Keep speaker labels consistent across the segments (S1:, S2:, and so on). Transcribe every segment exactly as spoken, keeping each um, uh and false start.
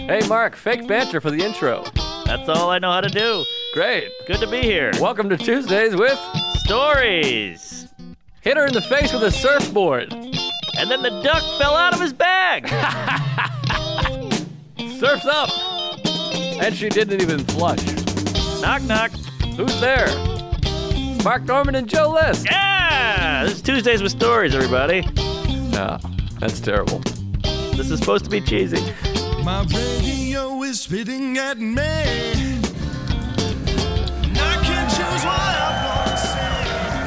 S1: Hey, Mark, fake banter for the intro.
S2: That's all I know how to do.
S1: Great.
S2: Good to be here.
S1: Welcome to Tuesdays with
S2: Stories.
S1: Hit her in the face with a surfboard.
S2: And then the duck fell out of his bag.
S1: Surf's up. And she didn't even flush.
S2: Knock, knock.
S1: Who's there? Mark Norman and Joe List.
S2: Yeah! This is Tuesdays with Stories, everybody.
S1: No, that's terrible.
S2: This is supposed to be cheesy.
S3: My radio is spitting at me. And I can't choose what I want to say.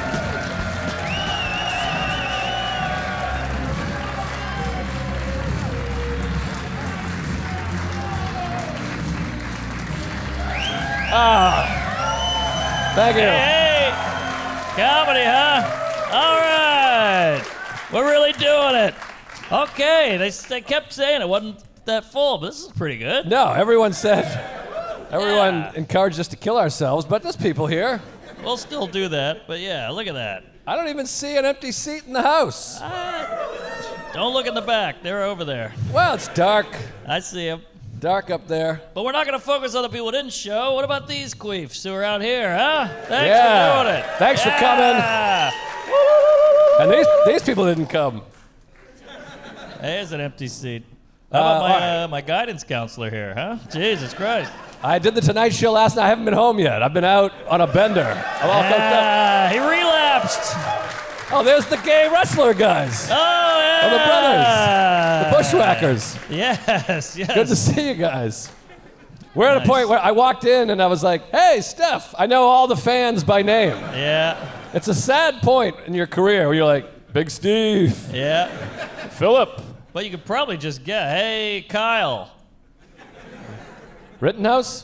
S1: Ah. Thank you.
S2: Hey, comedy, huh? All right. We're really doing it. Okay, they, they kept saying it wasn't that full, but this is pretty good.
S1: No, everyone said, everyone
S2: Yeah.
S1: encouraged us to kill ourselves, but there's people here.
S2: We'll still do that, but yeah, look at that.
S1: I don't even see an empty seat in the house.
S2: Ah, don't look in the back. They're over there.
S1: Well, it's dark.
S2: I see them.
S1: Dark up there.
S2: But we're not going to focus on the people who didn't show. What about these queefs who are out here, huh? Thanks
S1: Yeah.
S2: for doing it.
S1: Thanks for
S2: Yeah.
S1: And these these people didn't come.
S2: There's an empty seat. How about
S1: Uh,
S2: my,
S1: all right.
S2: uh, my guidance counselor here, huh? Jesus Christ.
S1: I did the Tonight Show last night. I haven't been home yet. I've been out on a bender. I'm all cooked up.
S2: Ah, he relapsed.
S1: Oh, there's the gay wrestler guys.
S2: Oh, yeah.
S1: Oh, the brothers. The Bushwhackers.
S2: Yes, yes.
S1: Good to see you guys. We're at
S2: Nice.
S1: a point where I walked in and I was like, hey, Steph, I know all the fans by name.
S2: Yeah,
S1: It's a sad point in your career where you're like, Big Steve,
S2: yeah.
S1: Philip,
S2: But you could probably just get, hey, Kyle.
S1: Rittenhouse.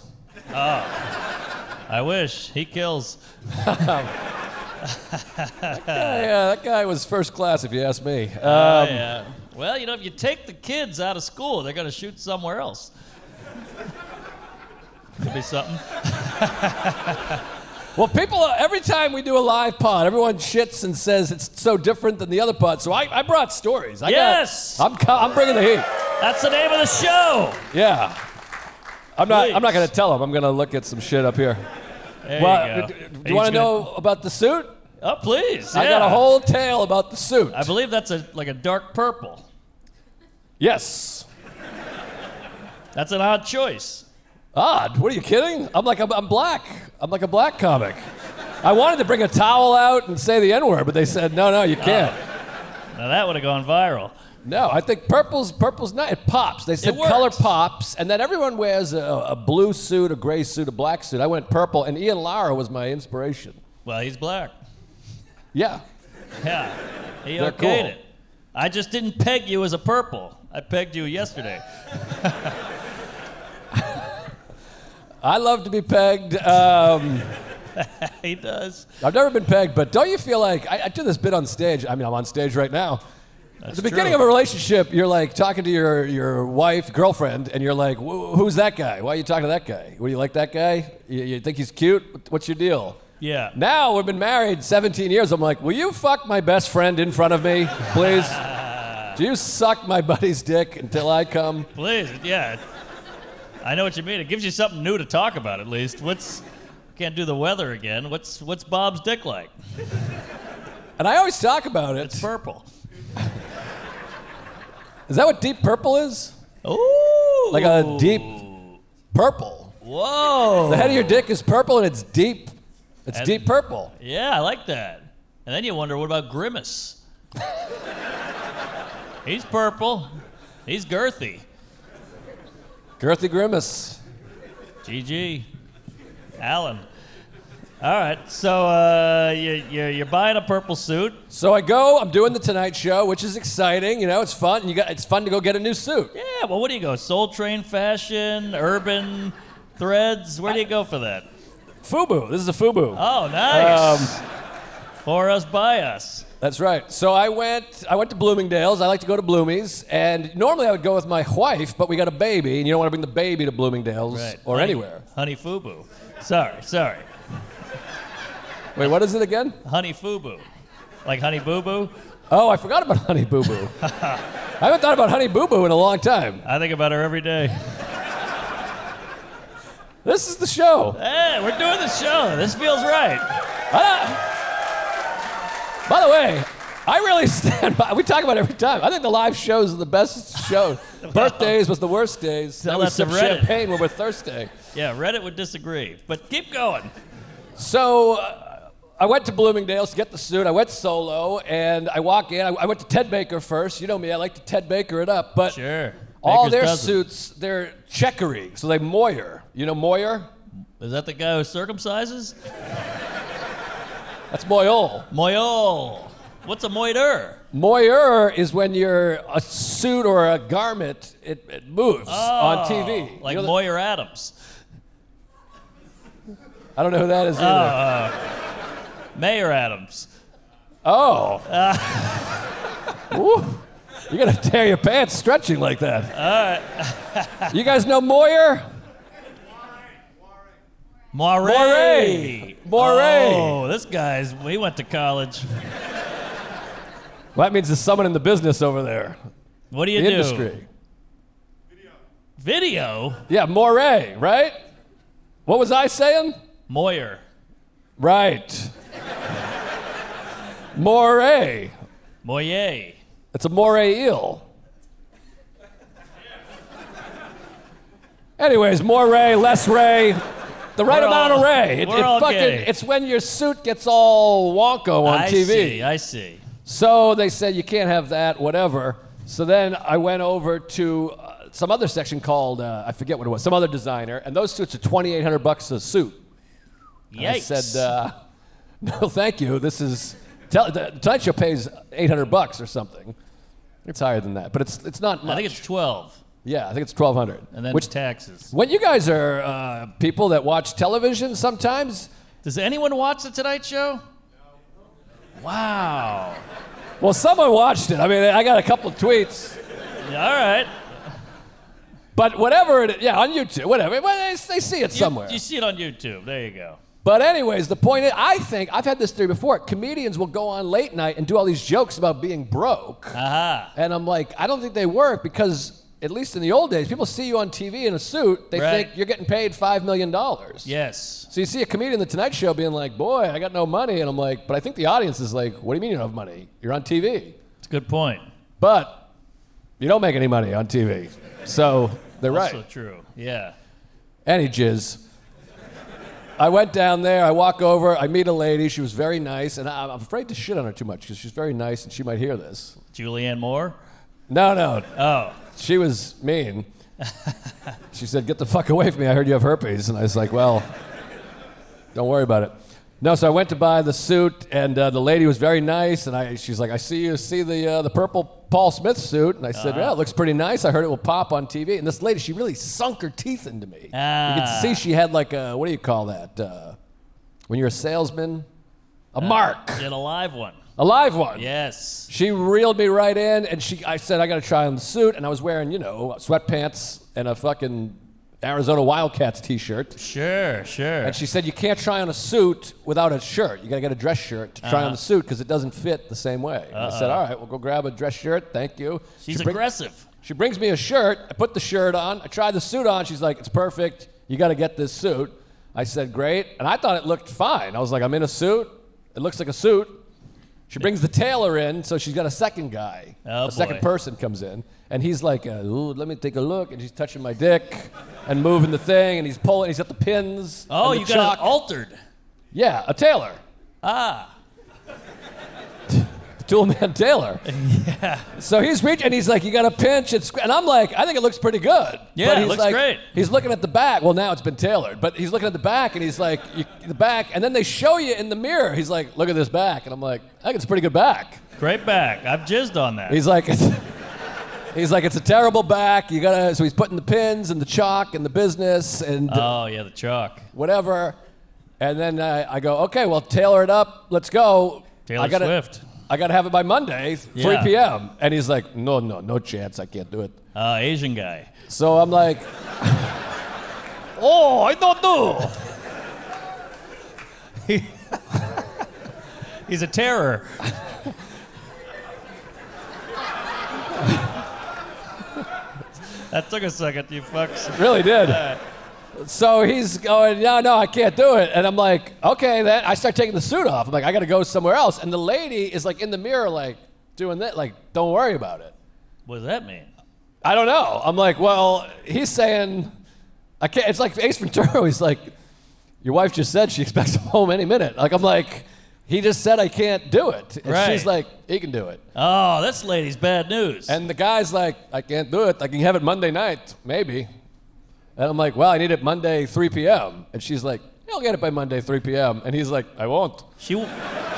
S2: I wish. He kills.
S1: Yeah, that guy was first class, if you ask me. Um,
S2: Oh, yeah. Well, you know, if you take the kids out of school, they're going to shoot somewhere else. Could be something.
S1: Well, people, uh, every time we do a live pod, everyone shits and says it's so different than the other pod. So I, I brought stories. I
S2: Yes!
S1: Got, I'm, co- I'm bringing the heat.
S2: That's the name of the show.
S1: Yeah. I'm not. I'm not
S2: Please.
S1: going to tell them. I'm going to look at some shit up here.
S2: There
S1: Well,
S2: you go.
S1: d- d- do
S2: He's
S1: you want to
S2: gonna-
S1: know about the suit?
S2: Oh, please.
S1: I got
S2: yeah.
S1: a whole tale about the suit.
S2: I believe that's a like a dark purple.
S1: Yes.
S2: That's an odd choice.
S1: Odd. What are you kidding? I'm like I'm, I'm black. I'm like a black comic. I wanted to bring a towel out and say the N-word, but they said no, no, you can't.
S2: Now that would have gone viral.
S1: No, I think purple's purple's not. It pops. They said
S2: It works.
S1: color pops, and then everyone wears a, a blue suit, a gray suit, a black suit. I went purple, and Ian Lara was my inspiration.
S2: Well, he's black.
S1: Yeah.
S2: Yeah. He
S1: They're
S2: okayed
S1: cool.
S2: it. I just didn't peg you as a purple. I pegged you yesterday.
S1: I love to be pegged. Um,
S2: He does.
S1: I've never been pegged, but don't you feel like I, I do this bit on stage? I mean, I'm on stage right now. At the beginning
S2: true.
S1: of a relationship, you're like talking to your, your wife, girlfriend, and you're like, "Wh- who's that guy? Why are you talking to that guy? What, do you like that guy? You, you think he's cute? What's your deal?
S2: Yeah.
S1: Now we've been married seventeen years. I'm like, will you fuck my best friend in front of me, please? Do you suck my buddy's dick until I come?
S2: Please, yeah. I know what you mean. It gives you something new to talk about, at least. What's can't do the weather again. What's what's Bob's dick like?
S1: And I always talk about it.
S2: It's purple.
S1: Is that what deep purple is?
S2: Ooh.
S1: Like a deep purple.
S2: Whoa.
S1: The head of your dick is purple and it's deep. It's
S2: And-
S1: deep purple.
S2: Yeah, I like that. And then you wonder, what about Grimace? He's purple. He's girthy.
S1: Girthy Grimace.
S2: G G. Alan. All right, so uh, you, you're, you're buying a purple suit.
S1: So I go, I'm doing the Tonight Show, which is exciting. You know, it's fun. And you got, it's fun to go get a new suit.
S2: Yeah, well, what do you go? Soul Train fashion, urban threads? Where do you go for that?
S1: FUBU. This is a FUBU.
S2: Oh, nice. For us, by us.
S1: That's right. So I went I went to Bloomingdale's. I like to go to Bloomies. And normally I would go with my wife, but we got a baby, and you don't want to bring the baby to Bloomingdale's
S2: Right.
S1: or
S2: Honey-
S1: anywhere.
S2: Honey Fubu. Sorry, sorry.
S1: Wait, what is it again?
S2: Honey Fubu. Like Honey Boo Boo?
S1: Oh, I forgot about Honey Boo Boo. I haven't thought about Honey Boo Boo in a long time.
S2: I think about her every day.
S1: This is the show.
S2: Hey, we're doing the show. This feels right.
S1: Ah. By the way, I really stand by. We talk about it every time. I think the live shows are the best shows. Birthdays was the worst days.
S2: Tell
S1: Then we
S2: that to
S1: sip
S2: Reddit.
S1: champagne when we're thirsty.
S2: Yeah, Reddit would disagree, but keep going.
S1: So uh, I went to Bloomingdale's to get the suit. I went solo, and I walk in. I, I went to Ted Baker first. You know me. I like to Ted Baker it up. But
S2: Sure.
S1: all
S2: Baker's
S1: their
S2: dozen.
S1: suits, they're checkery. So they moire. You know moire?
S2: Is that the guy who circumcises?
S1: That's moyole.
S2: Moyole. What's a moiter?
S1: Moire is when you're a suit or a garment, it, it moves on T V.
S2: Like
S1: You know the-
S2: Moyer Adams.
S1: I don't know who that is either.
S2: Mayor Adams.
S1: Oh. Woo. You're going to tear your pants stretching like that. All right. You guys know Moyer?
S2: Moray.
S1: Moray. Moray.
S2: Oh, this guy's, he went to college.
S1: Well, that means there's someone in the business over there.
S2: What do you
S1: The
S2: do?
S1: industry.
S2: Video?
S1: Yeah, Moray, right? What was I saying?
S2: Moyer.
S1: Right. Moray.
S2: Moyer.
S1: It's a moray eel. Anyways, more ray, less ray, the right
S2: We're
S1: amount
S2: all-
S1: of ray. It,
S2: we're
S1: it
S2: all
S1: fucking,
S2: getting it.
S1: it's when your suit gets all wonko on
S2: I
S1: T V.
S2: see, I see.
S1: So they said you can't have that, whatever. So then I went over to uh, some other section called uh, I forget what it was, some other designer, and those suits are twenty-eight hundred bucks a suit. And I
S2: Yikes.
S1: said, uh, no, thank you. This is tell, the Tonight Show pays eight hundred bucks or something. It's higher than that, but it's it's not much.
S2: I think it's twelve,
S1: yeah, I think it's twelve hundred.
S2: and then
S1: Which
S2: taxes.
S1: when you guys are uh, people that watch television sometimes,
S2: Does anyone watch The Tonight Show? Wow.
S1: well, someone watched it. I mean, I got a couple of tweets.
S2: Yeah, all right.
S1: But whatever it is, yeah, on YouTube, whatever. Well, they, they see it
S2: You-
S1: somewhere.
S2: You, see it on YouTube. There you go.
S1: But anyways, the point is, I think, I've had this theory before, comedians will go on late night and do all these jokes about being broke.
S2: Aha.
S1: And I'm like, I don't think they work because, at least in the old days, people see you on T V in a suit, they
S2: Right.
S1: think you're getting paid five million dollars.
S2: Yes.
S1: So you see a comedian in The Tonight Show being like, boy, I got no money. And I'm like, but I think the audience is like, what do you mean you don't have money? You're on T V.
S2: It's a good point.
S1: But you don't make any money on T V. So they're right.
S2: Also true. Yeah.
S1: Any jizz. I went down there, I walk over, I meet a lady, she was very nice, and I- I'm afraid to shit on her too much because she's very nice and she might hear this.
S2: Julianne Moore?
S1: No, no,
S2: Oh.
S1: she was mean. She said, get the fuck away from me, I heard you have herpes. And I was like, well, don't worry about it. No, so I went to buy the suit, and uh, the lady was very nice, and I, she's like, I see you see the uh, the purple Paul Smith suit, and I said, yeah, it looks pretty nice. I heard it will pop on T V. And this lady, she really sunk her teeth into me. You
S2: Ah.
S1: could see she had like a, what do you call that? Uh, when you're a salesman? A mark.
S2: Get a live one.
S1: A live one.
S2: Yes.
S1: She reeled me right in, and she, I said, I got to try on the suit, and I was wearing, you know, sweatpants and a fucking Arizona Wildcats t-shirt.
S2: Sure, sure.
S1: And she said, you can't try on a suit without a shirt. You got to get a dress shirt to try
S2: Uh-huh.
S1: on the suit because it doesn't fit the same way. And I said, all right, we'll go grab a dress shirt. Thank you.
S2: She's
S1: She bring-
S2: aggressive.
S1: She brings me a shirt. I put the shirt on. I tried the suit on. She's like, it's perfect. You got to get this suit. I said, great. And I thought it looked fine. I was like, I'm in a suit. It looks like a suit. She brings the tailor in, so she's got a second guy.
S2: Oh,
S1: a second
S2: boy.
S1: person comes in, and he's like, uh, Ooh, let me take a look. And she's touching my dick and moving the thing, and he's pulling. He's got the pins.
S2: Oh,
S1: and
S2: you
S1: the
S2: got
S1: chalk.
S2: it altered.
S1: Yeah, a tailor.
S2: Ah.
S1: Tool man Taylor. Yeah. So he's reaching, and he's like, you got to pinch and squ-. And I'm like, I think it looks pretty good.
S2: Yeah,
S1: but
S2: it
S1: he's
S2: looks
S1: like,
S2: great.
S1: He's looking at the back. Well, now it's been tailored, but he's looking at the back, and he's like, you, the back, and then they show you in the mirror. He's like, look at this back, and I'm like, I think it's a pretty good back.
S2: Great back. I've jizzed on that.
S1: He's like, it's, he's like, it's a terrible back. You gotta. So he's putting the pins and the chalk and the business and
S2: Oh, yeah, the chalk.
S1: whatever. And then uh, I go, okay, well, tailor it up. Let's go.
S2: Taylor
S1: I gotta,
S2: Swift.
S1: I gotta have it by Monday, three
S2: Yeah.
S1: p.m. And he's like, no, no, no chance. I can't do it.
S2: Uh, Asian guy.
S1: So I'm like, oh, I don't know.
S2: He's a terror. That took a second, you fucks.
S1: Really did. So he's going, no, no, I can't do it. And I'm like, okay, then I start taking the suit off. I'm like, I got to go somewhere else. And the lady is like in the mirror, like doing that, like, don't worry about it.
S2: What does that mean?
S1: I don't know. I'm like, well, he's saying, I can't. It's like Ace Ventura. He's like, your wife just said she expects him home any minute. Like, I'm like, he just said I can't do it. And
S2: Right.
S1: she's like, he can do it.
S2: Oh, this lady's bad news.
S1: And the guy's like, I can't do it. I can have it Monday night, maybe. And I'm like, well, I need it Monday, three p.m. And she's like, I'll get it by Monday, three p.m. And he's like, I won't.
S2: She w-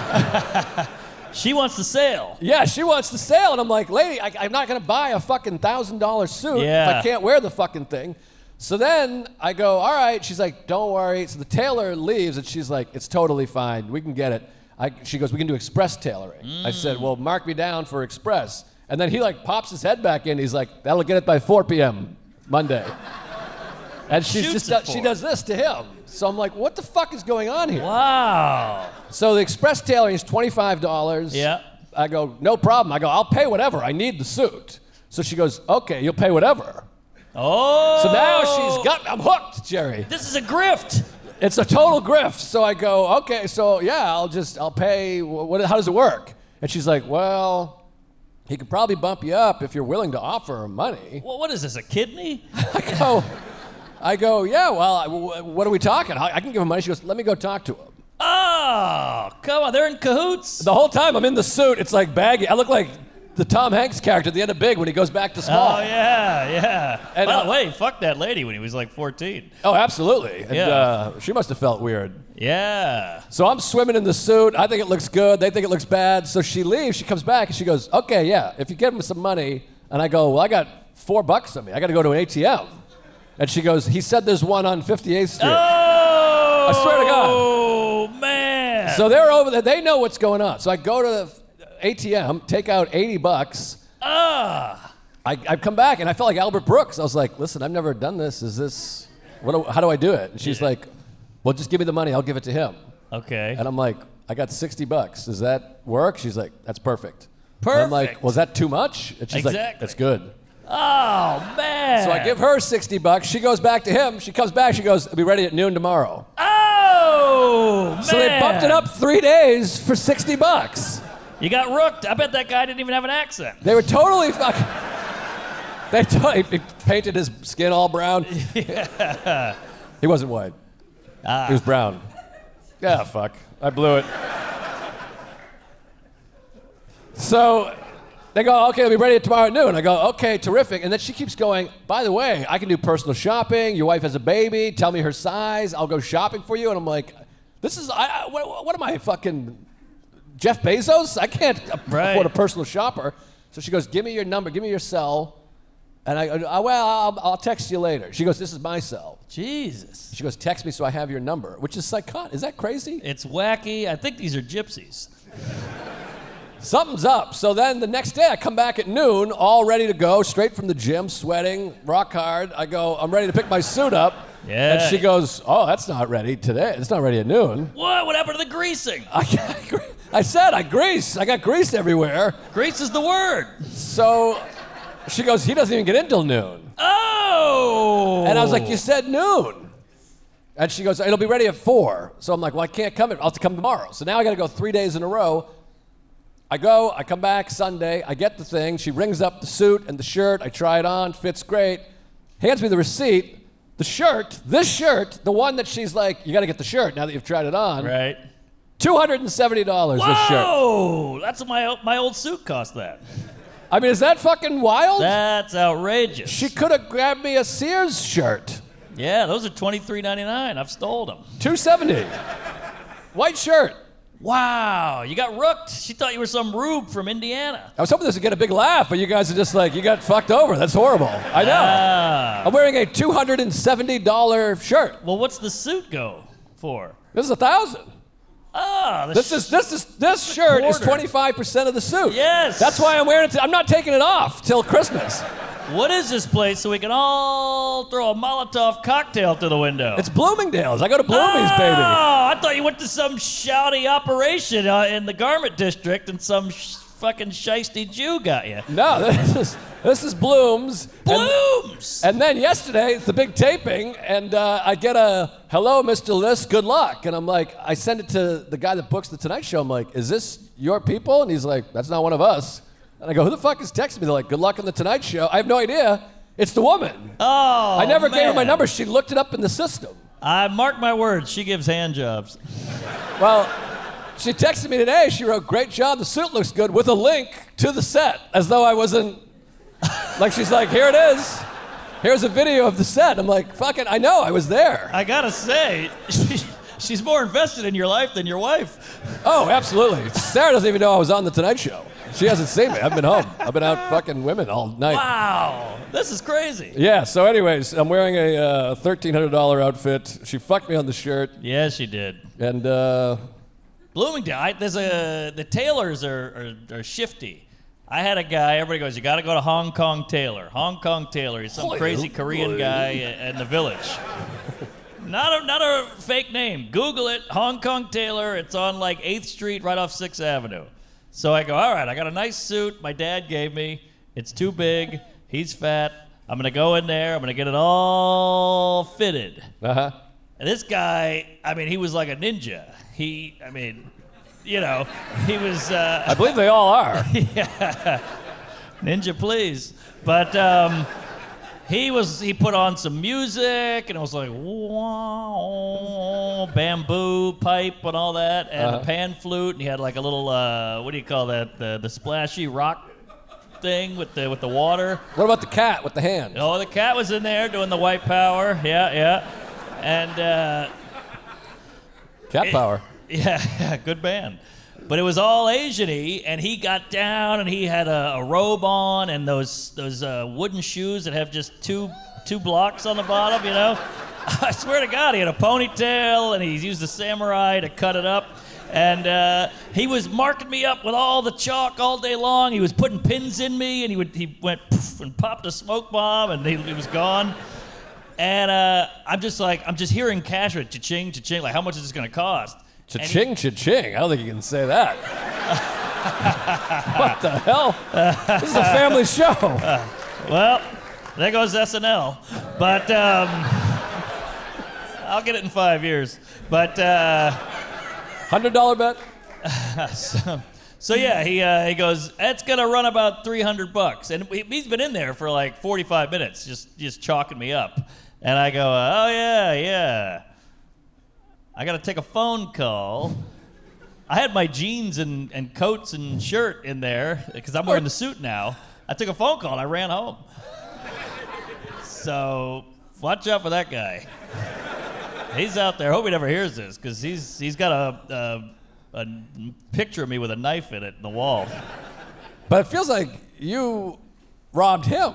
S2: she wants the sale.
S1: Yeah, she wants the sale. And I'm like, lady, I, I'm not going to buy a fucking one thousand dollars suit
S2: Yeah.
S1: if I can't wear the fucking thing. So then I go, all right. She's like, don't worry. So the tailor leaves, and she's like, it's totally fine. We can get it. I, she goes, we can do express tailoring.
S2: Mm.
S1: I said, well, mark me down for express. And then he like pops his head back in. He's like, that'll get it by four p.m. Monday. And she's
S2: Shoots
S1: just
S2: it
S1: do- she
S2: for
S1: does this to him. So I'm like, what the fuck is going on here?
S2: Wow.
S1: So the express tailoring is twenty-five dollars.
S2: Yeah.
S1: I go, no problem. I go, I'll pay whatever. I need the suit. So she goes, okay, you'll pay whatever.
S2: Oh.
S1: So now she's got, I'm hooked, Jerry.
S2: This is a grift.
S1: It's a total grift. So I go, okay, so yeah, I'll just, I'll pay. What, how does it work? And she's like, well, he could probably bump you up if you're willing to offer him money.
S2: Well, what is this, a kidney?
S1: I go, I go, yeah, well, I, what are we talking? I, I can give him money. She goes, let me go talk to him.
S2: Oh, come on, they're in cahoots.
S1: The whole time I'm in the suit, it's like baggy. I look like the Tom Hanks character at the end of Big when he goes back to small.
S2: Oh, yeah, yeah.
S1: And,
S2: By
S1: uh,
S2: the way, fuck that lady when he was like fourteen.
S1: Oh, absolutely. And
S2: Yeah.
S1: uh, she must have felt weird.
S2: Yeah.
S1: So I'm swimming in the suit. I think it looks good. They think it looks bad. So she leaves. She comes back and she goes, okay, yeah, if you give him some money. And I go, well, I got four bucks on me. I got to go to an A T M. And she goes, he said there's one on fifty-eighth Street.
S2: Oh,
S1: I swear to God.
S2: Oh, man.
S1: So they're over there. They know what's going on. So I go to the A T M, take out eighty bucks.
S2: Ah.
S1: I, I come back and I felt like Albert Brooks. I was like, listen, I've never done this. Is this, what? Do, how do I do it? And she's
S2: Yeah.
S1: like, well, just give me the money. I'll give it to him.
S2: Okay.
S1: And I'm like, I got sixty bucks. Does that work? She's like, that's perfect. And
S2: Perfect.
S1: I'm like, was that too much? And she's like,
S2: Exactly.
S1: that's good.
S2: Oh, man.
S1: So I give her sixty bucks. She goes back to him. She comes back. She goes, I'll be ready at noon tomorrow.
S2: Oh, man.
S1: So they bumped it up three days for sixty bucks.
S2: You got rooked. I bet that guy didn't even have an accent.
S1: They were totally fucking. They totally he painted his skin all brown. Yeah. He wasn't white.
S2: Ah.
S1: He was brown. Yeah, fuck. I blew it. So they go, okay, I'll be ready tomorrow at noon. I go, okay, terrific. And then she keeps going, by the way, I can do personal shopping. Your wife has a baby. Tell me her size. I'll go shopping for you. And I'm like, this is, I, I, what, what am I, fucking Jeff Bezos? I can't
S2: Right.
S1: afford a personal shopper. So she goes, give me your number, give me your cell. And I go, oh, well, I'll, I'll text you later. She goes, this is my cell.
S2: Jesus.
S1: She goes, text me so I have your number, which is psychotic. Is that crazy?
S2: It's wacky. I think these are gypsies.
S1: Something's up. So then the next day I come back at noon, all ready to go, straight from the gym, sweating, rock hard. I go, I'm ready to pick my suit up.
S2: Yeah.
S1: And she goes, oh, that's not ready today. It's not ready at noon.
S2: What? What happened to the greasing?
S1: I, I said, I grease. I got grease everywhere.
S2: Grease is the word.
S1: So she goes, he doesn't even get in till noon.
S2: Oh.
S1: And I was like, you said noon. And she goes, it'll be ready at four. So I'm like, well, I can't come. I'll have to come tomorrow. So now I got to go three days in a row. I go, I come back Sunday, I get the thing. She rings up the suit and the shirt. I try it on, fits great. Hands me the receipt. The shirt, this shirt, the one that she's like, you got to get the shirt now that you've tried it on.
S2: Right.
S1: two hundred seventy dollars this shirt.
S2: Whoa! That's what my my old suit cost that.
S1: I mean, is that fucking wild?
S2: That's outrageous.
S1: She could have grabbed me a Sears shirt.
S2: Yeah, those are twenty-three ninety-nine. I've stole them.
S1: two seventy. White shirt.
S2: Wow, you got rooked. She thought you were some rube from Indiana.
S1: I was hoping this would get a big laugh, but you guys are just like, you got fucked over. That's horrible. I know.
S2: Ah.
S1: I'm wearing a two hundred seventy dollars shirt.
S2: Well, what's the suit go for?
S1: This is a thousand.
S2: Ah, the
S1: This
S2: sh-
S1: is this is this shirt is
S2: Quarter.
S1: twenty-five percent of the suit.
S2: Yes.
S1: That's why I'm wearing it. T- I'm not taking it off till Christmas.
S2: What is this place so we can all throw a Molotov cocktail to the window?
S1: It's Bloomingdale's. I go to Blooming's,
S2: oh,
S1: baby.
S2: I thought you went to some shouty operation uh, in the garment district and some sh- fucking shiesty Jew got you.
S1: No, this is this is Blooms.
S2: Blooms.
S1: And, and then yesterday, it's the big taping, and uh, I get a hello, Mister List, good luck. And I'm like, I send it to the guy that books the Tonight Show. I'm like, is this your people? And he's like, that's not one of us. And I go, who the fuck is texting me? They're like, good luck on the Tonight Show. I have no idea. It's the woman.
S2: Oh,
S1: I never
S2: man.
S1: gave her my number. She looked it up in the system.
S2: I mark my words. She gives hand jobs.
S1: Well, she texted me today. She wrote, great job. The suit looks good, with a link to the set, as though I wasn't. Like, she's like, here it is. Here's a video of the set. I'm like, fuck it. I know. I was there.
S2: I gotta say, she, she's more invested in your life than your wife.
S1: Oh, absolutely. Sarah doesn't even know I was on the Tonight Show. She hasn't seen me. I've been home. I've been out fucking women all night.
S2: Wow, this is crazy.
S1: Yeah, so anyways, I'm wearing a uh, thirteen hundred dollars outfit. She fucked me on the shirt.
S2: Yeah, she did.
S1: And, uh...
S2: Bloomington, I, there's a, the tailors are, are, are shifty. I had a guy, everybody goes, you gotta go to Hong Kong Tailor. Hong Kong Tailor, he's some crazy Korean guy in the village. Not a, not a fake name. Google it, Hong Kong Tailor. It's on like eighth Street right off sixth Avenue. So I go, all right, I got a nice suit my dad gave me. It's too big. He's fat. I'm going to go in there. I'm going to get it all fitted.
S1: Uh-huh.
S2: And this guy, I mean, he was like a ninja. He, I mean, you know, he was... Uh,
S1: I believe they all are.
S2: yeah. Ninja, please. But um, he was, he put on some music, and it was like, wow, bamboo pipe and all that, and
S1: uh-huh.
S2: a pan flute, and he had like a little, uh, what do you call that, the, the splashy rock thing with the with the water.
S1: What about the cat with the hand?
S2: Oh, the cat was in there doing the white power, yeah, yeah. And... Uh,
S1: cat
S2: it,
S1: power.
S2: Yeah, yeah, good band. But it was all Asian-y, and he got down, and he had a, a robe on, and those those uh, wooden shoes that have just two two blocks on the bottom, you know? I swear to God, he had a ponytail, and he used a samurai to cut it up. And uh, he was marking me up with all the chalk all day long. He was putting pins in me, and he would he went poof and popped a smoke bomb, and he, he was gone. And uh, I'm just like, I'm just hearing cash with cha-ching, cha-ching, like, how much is this going to cost?
S1: Cha-ching, cha-ching. I don't think you can say that. What the hell? This is a family show.
S2: Uh, well, there goes S N L. But um, I'll get it in five years. But uh,
S1: one hundred dollar bet?
S2: so, so yeah, he uh, he goes, it's gonna run about three hundred bucks, and he, he's been in there for like forty-five minutes, just just chalking me up. And I go, oh yeah, yeah. I got to take a phone call. I had my jeans and, and coats and shirt in there because I'm wearing the suit now. I took a phone call and I ran home. So watch out for that guy. He's out there. I hope he never hears this because he's he's got a, a a picture of me with a knife in it in the wall.
S1: But it feels like you robbed him.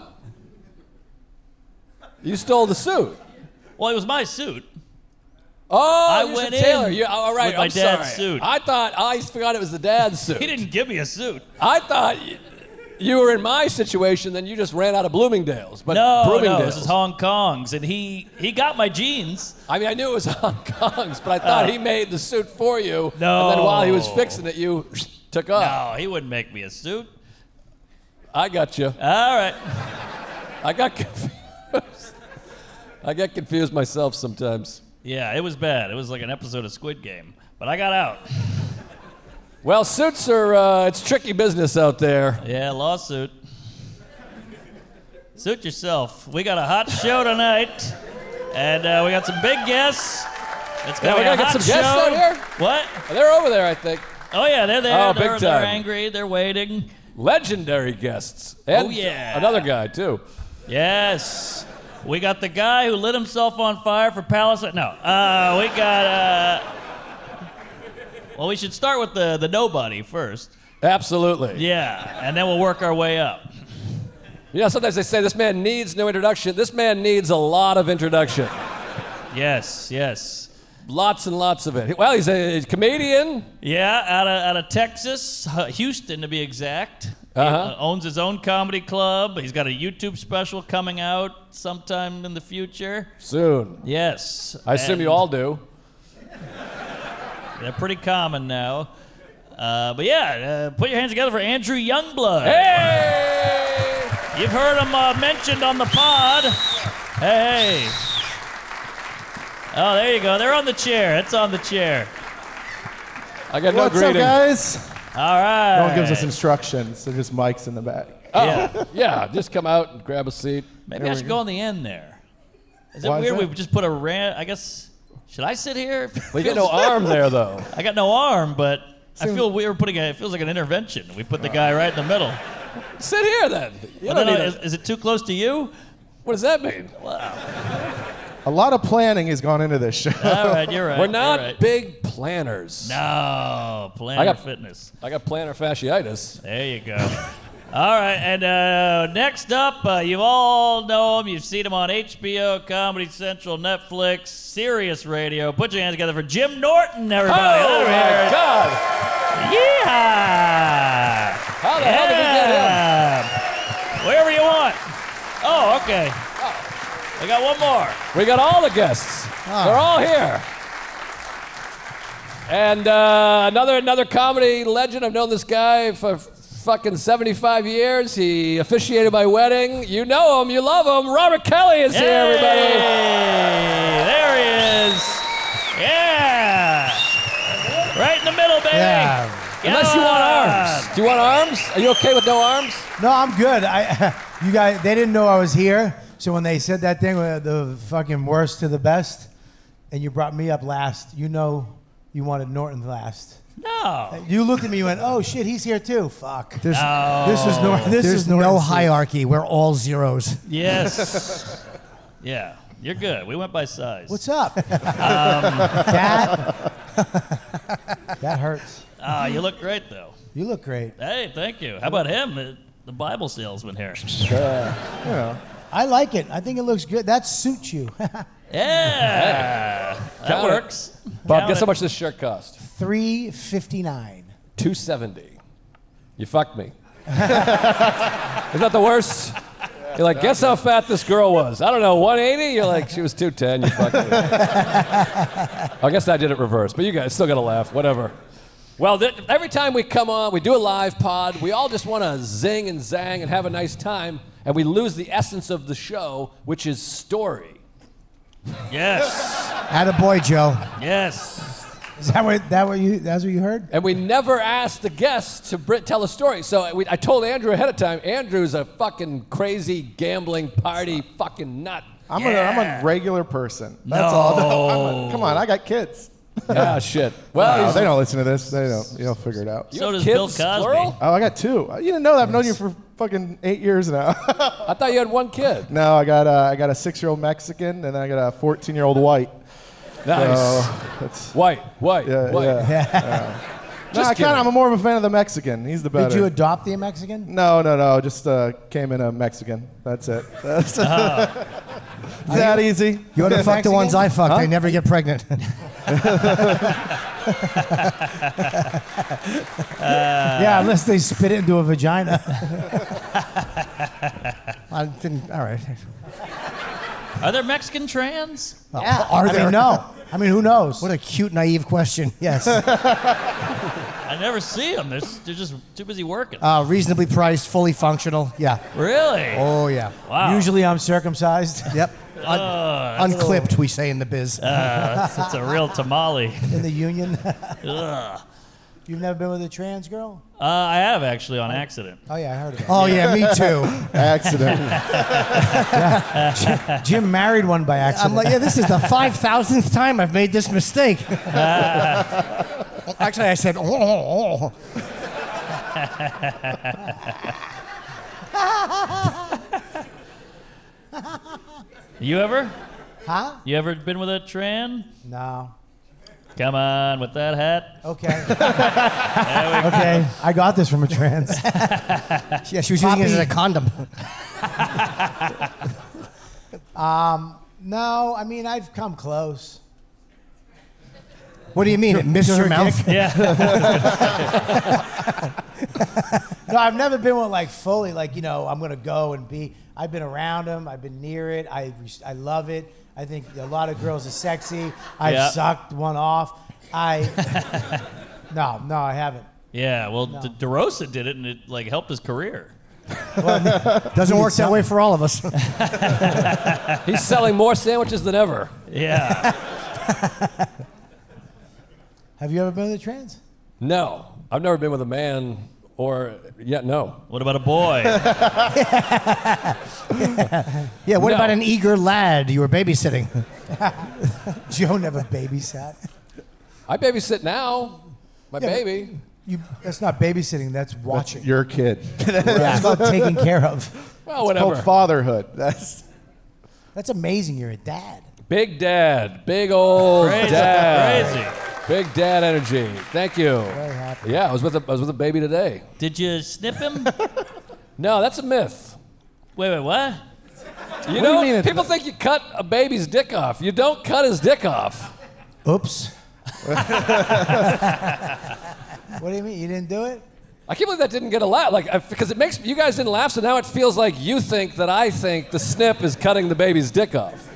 S1: You stole the suit.
S2: Well, it was my suit.
S1: Oh,
S2: I
S1: you're
S2: went
S1: the tailor.
S2: in
S1: You, all right,
S2: with my
S1: I'm
S2: dad's
S1: sorry.
S2: suit.
S1: I thought I forgot it was the dad's suit.
S2: He didn't give me a suit.
S1: I thought you, you were in my situation, then you just ran out of Bloomingdale's. But
S2: No,
S1: Bloomingdale's.
S2: no, this is Hong Kong's, and he he got my jeans.
S1: I mean, I knew it was Hong Kong's, but I thought
S2: Uh,
S1: he made the suit for you.
S2: No.
S1: And then while he was fixing it, you took off.
S2: No, he wouldn't make me a suit.
S1: I got you.
S2: All right.
S1: I got confused. I get confused myself sometimes.
S2: Yeah, it was bad. It was like an episode of Squid Game, but I got out.
S1: Well, suits are, uh, it's tricky business out there.
S2: Yeah, lawsuit. Suit yourself. We got a hot show tonight, and uh, we got some big guests. It's
S1: Yeah,
S2: gonna
S1: we
S2: be a
S1: gotta get
S2: hot
S1: some guests
S2: show.
S1: out here?
S2: What?
S1: They're over there, I think.
S2: Oh yeah, they're there.
S1: Oh,
S2: they're,
S1: big
S2: they're
S1: time.
S2: angry. They're waiting.
S1: Legendary guests. And
S2: Oh, yeah.
S1: another guy, too.
S2: Yes. We got the guy who lit himself on fire for Palestine. No, uh, we got. Uh, well, we should start with the the nobody first.
S1: Absolutely.
S2: Yeah, and then we'll work our way up.
S1: You know, sometimes they say this man needs no introduction. This man needs a lot of introduction.
S2: Yes, yes.
S1: Lots and lots of it. Well, he's a comedian.
S2: Yeah, out of out of Texas, uh, Houston to be exact. He
S1: Uh-huh.
S2: uh, owns his own comedy club. He's got a YouTube special coming out sometime in the future.
S1: Soon.
S2: Yes.
S1: I assume
S2: and
S1: you all do.
S2: They're pretty common now. Uh, but yeah, uh, put your hands together for Andrew Youngblood.
S1: Hey!
S2: You've heard him uh, mentioned on the pod. Hey. Oh, there you go. They're on the chair. It's on the chair.
S1: I got no
S4: What's up,
S1: greeting.
S4: guys?
S2: All right.
S4: No one gives us instructions. They're just mics in the back.
S1: Oh,
S2: Yeah.
S1: yeah, just come out and grab a seat.
S2: Maybe
S4: There
S2: I
S4: we
S2: should
S4: go.
S2: go on the end there. Is it
S4: Why is
S2: weird
S4: that?
S2: we just put a ran? I guess, should I sit here?
S1: We got no arm there, though.
S2: I got no arm, but I
S4: Seems-
S2: feel weird putting a, it feels like an intervention. We put the guy right in the middle.
S1: Sit here, then. You
S2: I
S1: don't
S2: don't
S1: need
S2: know,
S1: a-
S2: is, is it too close to you?
S1: What does that mean?
S4: A lot of planning has gone into this show.
S2: All right, you're right.
S1: We're not
S2: you're right.
S1: big planners.
S2: No, Planet
S1: I got-
S2: Fitness.
S1: I got plantar fasciitis.
S2: There you go. All right, and uh, next up, uh, you all know him. You've seen him on H B O, Comedy Central, Netflix, Sirius Radio. Put your hands together for Jim Norton, everybody.
S1: Oh,
S2: Let him
S1: my
S2: hear it.
S1: God.
S2: Yeah.
S1: How the hell did we get him?
S2: him? Wherever you want. Oh, okay. I got one more.
S1: We got all the guests. They're all here. And uh, another another comedy legend. I've known this guy for fucking seventy-five years. He officiated my wedding. You know him. You love him. Robert Kelly is here, everybody.
S2: Hey, there he is. Yeah. Right in the middle, baby.
S5: Yeah.
S1: Unless you want arms. Do you want arms? Are you okay with no arms?
S5: No, I'm good. I, you guys, they didn't know I was here, so when they said that thing, uh, the fucking worst to the best, and you brought me up last, you know, you wanted Norton last.
S2: No.
S5: You looked at me and went, "Oh shit, he's here too." Fuck.
S6: There's,
S5: This is Norton. This
S6: there's
S5: is
S6: no
S5: Norton's seat.
S6: hierarchy. We're all zeros.
S2: Yes. Yeah. You're good. We went by size.
S5: What's up? that that hurts.
S2: Ah, you look great though.
S5: You look great.
S2: Hey, thank you. How about him, the, the Bible salesman here?
S5: I like it. I think it looks good. That suits you.
S2: Yeah. That
S1: Count it.
S2: works.
S1: Bob,
S2: Count
S1: guess
S2: it.
S1: how much this shirt cost?
S5: Three fifty nine.
S1: two seventy. You fucked me. Isn't that the worst? You're like, guess how fat this girl was? I don't know, one eighty? You're like, she was two ten. You fucked me. I guess I did it reverse, but you guys still got to laugh. Whatever. Well, th- every time we come on, we do a live pod. We all just want to zing and zang and have a nice time, and we lose the essence of the show, which is story.
S2: Yes.
S6: Attaboy, Joe.
S2: Yes.
S5: Is that what that what you that's what you heard?
S1: And we never ask the guests to br- tell a story. So we, I told Andrew ahead of time, Andrew's a fucking crazy gambling party fucking nut.
S4: I'm,
S2: Yeah.
S4: a, I'm a regular person. That's
S2: No.
S4: all. No, I'm a, come on, I got kids.
S1: Ah, shit. Well,
S4: No,
S1: he's-
S4: they don't listen to this. They don't. You'll figure it out.
S1: you
S2: So
S1: have
S2: does
S1: kids,
S2: Bill Cosby.
S1: plural?
S4: Oh, I got two. You didn't know that. I've known you for fucking eight years now.
S1: I thought you had one kid.
S4: no, I got uh, I got a six-year-old Mexican and I got a fourteen-year-old white.
S1: Nice.
S4: So that's
S1: White, white,
S4: yeah,
S1: white.
S4: yeah. No,
S1: Just
S4: I
S1: kidding.
S4: kind of. I'm more of a fan of the Mexican. He's the better.
S5: Did you adopt the Mexican?
S4: No, no, no. Just uh, came in a Mexican. That's it. That's It's that easy.
S6: You ought to fuck the
S5: Mexican?
S6: ones I fucked.
S4: Huh?
S6: They never get pregnant.
S5: Yeah, unless they spit it into a vagina.
S6: I didn't. All right.
S2: Are there Mexican trans?
S5: Yeah.
S6: Are
S5: I
S6: there?
S5: mean, no. I mean, who knows?
S6: What a cute, naive question. Yes.
S2: I never see them. They're, they're just too busy working.
S6: Uh, reasonably priced, fully functional. Yeah.
S2: Really?
S6: Oh, yeah.
S2: Wow.
S5: Usually I'm circumcised
S6: Yep. Un-
S2: Uh,
S6: unclipped, we say in the biz.
S2: uh, it's, it's a real tamale.
S5: in the union.
S2: Ugh.
S5: You've never been with a trans girl?
S2: Uh, I have actually on accident.
S5: Oh yeah, I heard of it.
S6: Oh, yeah, me too.
S4: Accident.
S5: Jim married one by accident.
S6: I'm like, yeah, this is the five thousandth time I've made this mistake. Actually, I said, oh, oh, oh.
S2: You ever?
S5: Huh?
S2: You ever been with a tran?
S5: No.
S2: Come on, with that hat.
S5: Okay. okay. I got this from a trans.
S6: Yeah, she was using it as a condom.
S5: No, I mean I've come close.
S6: What do you mean? It missed
S5: to
S6: your
S5: her
S6: mouth?
S2: Yeah.
S5: No, I've never been with like fully like you know I'm gonna go and be. I've been around them. I've been near it. I I love it. I think a lot of girls are sexy. I've
S2: Yeah.
S5: sucked one off. I no no I haven't.
S2: Yeah, well, De- DeRosa did it, and it like helped his career.
S6: Doesn't work that way for all of us.
S1: He's selling more sandwiches than ever.
S2: Yeah.
S5: Have you ever been with a trans?
S1: No, I've never been with a man or yet. No.
S2: What about a boy?
S6: Yeah, what
S1: No.
S6: about an eager lad you were babysitting?
S5: Joe never babysat.
S1: I babysit now. My
S5: Yeah, but-
S1: baby.
S5: You, that's not babysitting. That's watching.
S4: Your kid.
S5: That's not taking care of.
S1: Well,
S4: It's called
S1: whatever.
S4: fatherhood. That's
S5: That's amazing. You're a dad.
S1: Big dad. Big old
S2: Crazy.
S1: dad.
S2: Crazy.
S1: Big dad energy. Thank you.
S5: Very happy.
S1: Yeah, I was with a, I was with a baby today.
S2: Did you snip him?
S1: No, that's a myth.
S2: Wait, wait, what?
S1: You
S4: do
S1: know,
S4: you mean it's-
S1: people think you cut a baby's dick off. You don't cut his dick off.
S5: Oops. What do you mean? You didn't do it?
S1: I can't believe that didn't get a laugh. Like, I- because it makes you guys didn't laugh, so now it feels like you think that I think the snip is cutting the baby's dick off.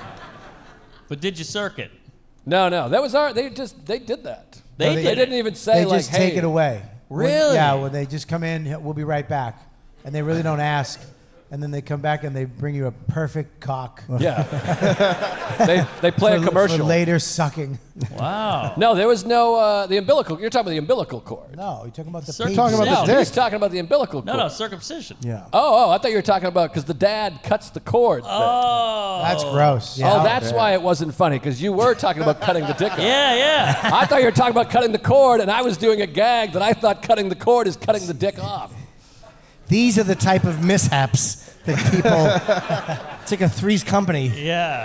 S2: But did you circuit?
S1: No, no, that was our. They just they did that.
S2: They
S5: No,
S2: did.
S1: They
S2: it.
S1: didn't even say
S5: They
S1: like,
S5: just
S1: hey.
S5: take it away. When-
S2: Really?
S5: yeah, when they just come in, we'll be right back. And they really don't ask. And then they come back and they bring you a perfect cock.
S1: Yeah. they they play
S5: for,
S1: a commercial.
S5: For later sucking.
S2: Wow.
S1: No, there was no uh, the umbilical. You're talking about the umbilical cord.
S5: No, you're talking about the
S2: Circumcision.
S5: baby.
S4: Talking about
S1: No,
S4: the
S1: he's
S4: dick.
S1: talking about the umbilical
S2: No,
S1: cord.
S2: no, circumcision.
S5: Yeah.
S1: Oh, oh, I thought you were talking about because the dad cuts the cord. thing.
S2: Oh.
S5: That's gross. Yeah.
S1: Oh, that's why it wasn't funny because you were talking about cutting the dick off.
S2: Yeah, yeah.
S1: I thought you were talking about cutting the cord, and I was doing a gag that I thought cutting the cord is cutting the dick off.
S6: These are the type of mishaps that people. It's like a Three's Company.
S2: Yeah.